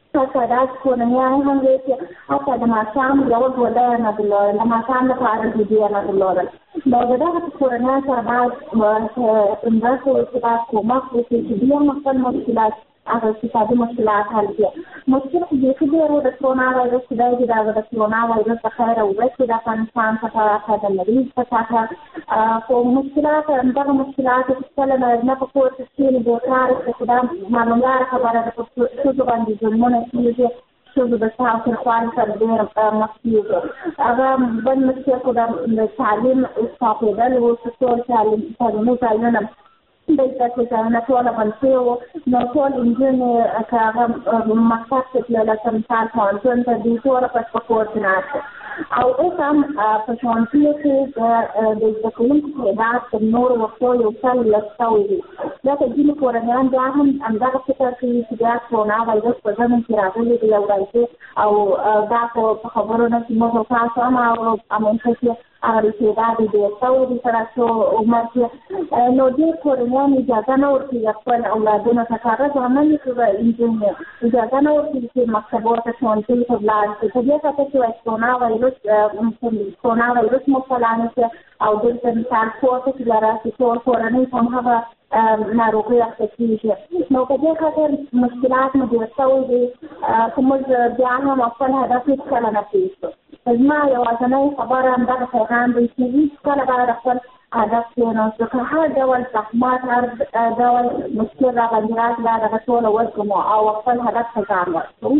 حتی داسې کورنیان هم وي چې حتی د ماښام یوه ډوډۍ نه درلودل، د ماښام لپاره ډوډۍ نه درلودل. نو د دغه کورنیانو سره باید مرسته وشي، باید کومک وشي چې دوی هم خپل مشکلات هغه اقتصادي مشکلات حل کړي. مشکل خو بیخي ډېر و د کرونا وایرس چې دی چې د کرونا وایرس د خیره وویسي د افغانستان څخه د مریض په څخه خو مشکلات همدغه مشکلات چې کله نه په کور کې کښېني بېکاره شي، خو دا معلومداره خبره ده په ښځو باندې ظلمونه کېږي، ښځو د تاوتریخوالي سره ډېر مخ کېږي. هغه بل مشکل خو د تعلیم ساقېدل و چې ټول تعلیمي ځایونه د زده کړې ځایونه ټوله بند شوي وو. نو ټول نجونې که هغه مکتب ته تلله، که مثال پوهنتون ته، دوی ټوله په کور کې ناست او اوس هم په ښوونځیو کې د زده کوونکو تعداد تر نورو وختو یو څل لږ شوی دی. ځکه ځینې کورنیان بیا هم همدغه فکر کوي چې بیا کرونا وایرس په ژمي کې راغلی دی او راځي او دا په خبرو نه چې موږ تاسو هم امریکا کې هغه تعداد ډېر شوی دی سره څو عمر کې. نو ډېر کورنیان اجازه نه ورکوي خپل اولادونو ته کاغذ عمل کړي، نجونې اجازه نه ورکوي چې مکتبو ته ښوونځیو ته ولاړ شي په دې خاطر چې کرونا وایرس مبتلا نه شي او دلته مثال کور ته چې راشي ټول کورنۍ هم هغه ناروغي اخته کېږي. نو په دې خاطر مشکلات مو ډېر شوی دی که موږ بیا هم خپل هدف هېڅکله نه پرېږدو. زما یوازینۍ خبره همدغه پیغام دی چې هېڅکله باید خپل هدف کېناستو، که هر ډول زحمت هر ډول مشکل راباندې راشي دا دغه ټوله وزغمو او خپل هدف ته ځان ورکړو.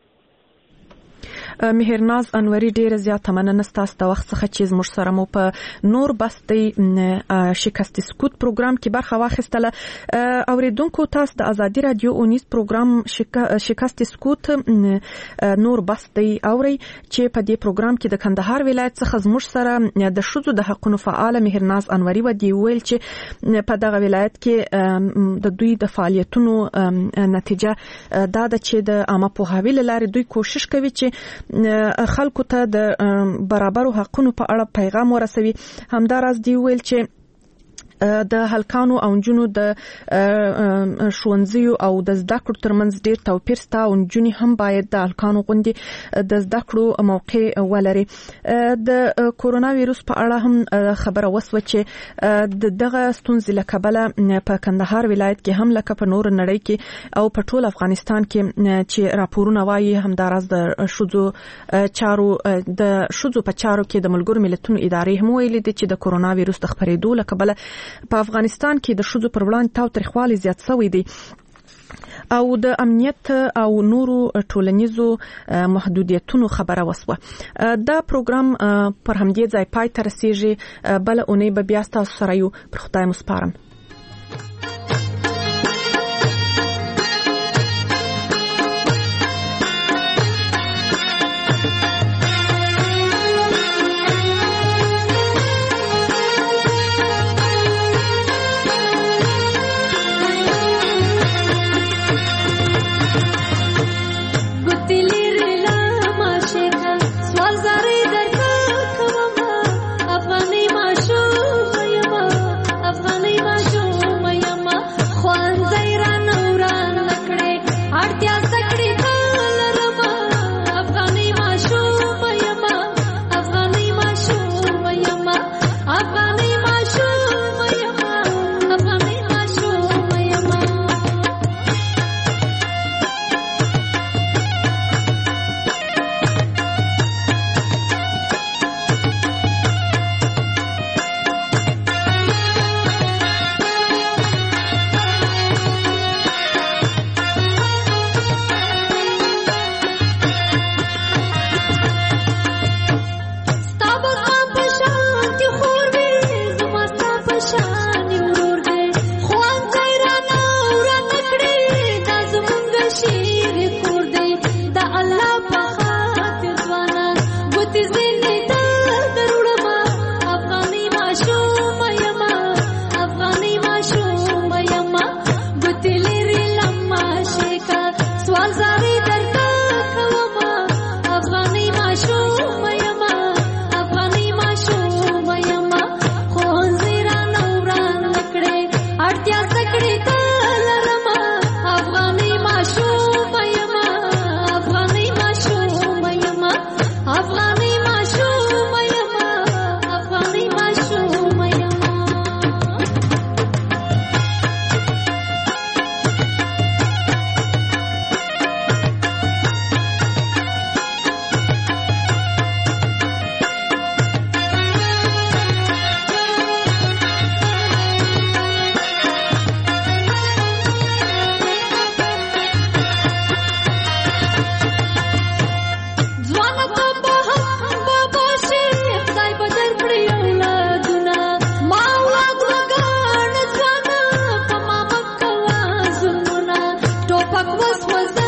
مهرناز انوري ډیره زیاته مننه ستاسو د وخت څخه چې زموږ سره مو په نور بستي شکست سکوت پروګرام کې برخه واخیستله. اوریدونکو تاسو د ازادي رادیو اونیز پروګرام شکست سکوت نور بستي اوري چې په دې پروګرام کې د کندهار ولایت څخه زموږ سره د ښځو د حقوقو فعال مهرناز انوري ودی ویل چې په دغه ولایت کې د دوی د فعالیتونو نتیجه دا ده چې د عامه پوهاوي لپاره دوی کوشش کوي چې خلکو ته د برابرو حقونو په اړه پیغام ورسوي. همداراز دی ویل چې د هلکانو او نجونو د ښوونځیو او د زده کړو ترمنځ ډېر توپیر شته او نجونې هم باید د هلکانو غوندې د زده کړو موقع ولري. د کورونا ویروس په اړه هم خبره وسوه چې دغه ستونزې له کبله په کندهار ولایت کې هم لکه په نور نړۍ کې او په ټول افغانستان کې چې راپورونه وایي همداراز د ښځو په چارو کې د ملګرو ملتونو ادارې هم ویلي دي چې د کورونا ویروس د خپرېدو له کبله په افغانستان کې د ښځو پر وړاندې تاوتریخوالی زیات شوی دی او د امنیت او نورو ټولنیزو محدودیتونو خبره وسوه. دا پروګرام پر همدې ځای پای ته رسیږي. بل اونۍ به بیا تاسو سره یو. پر خدای مو سپارم. Afghani was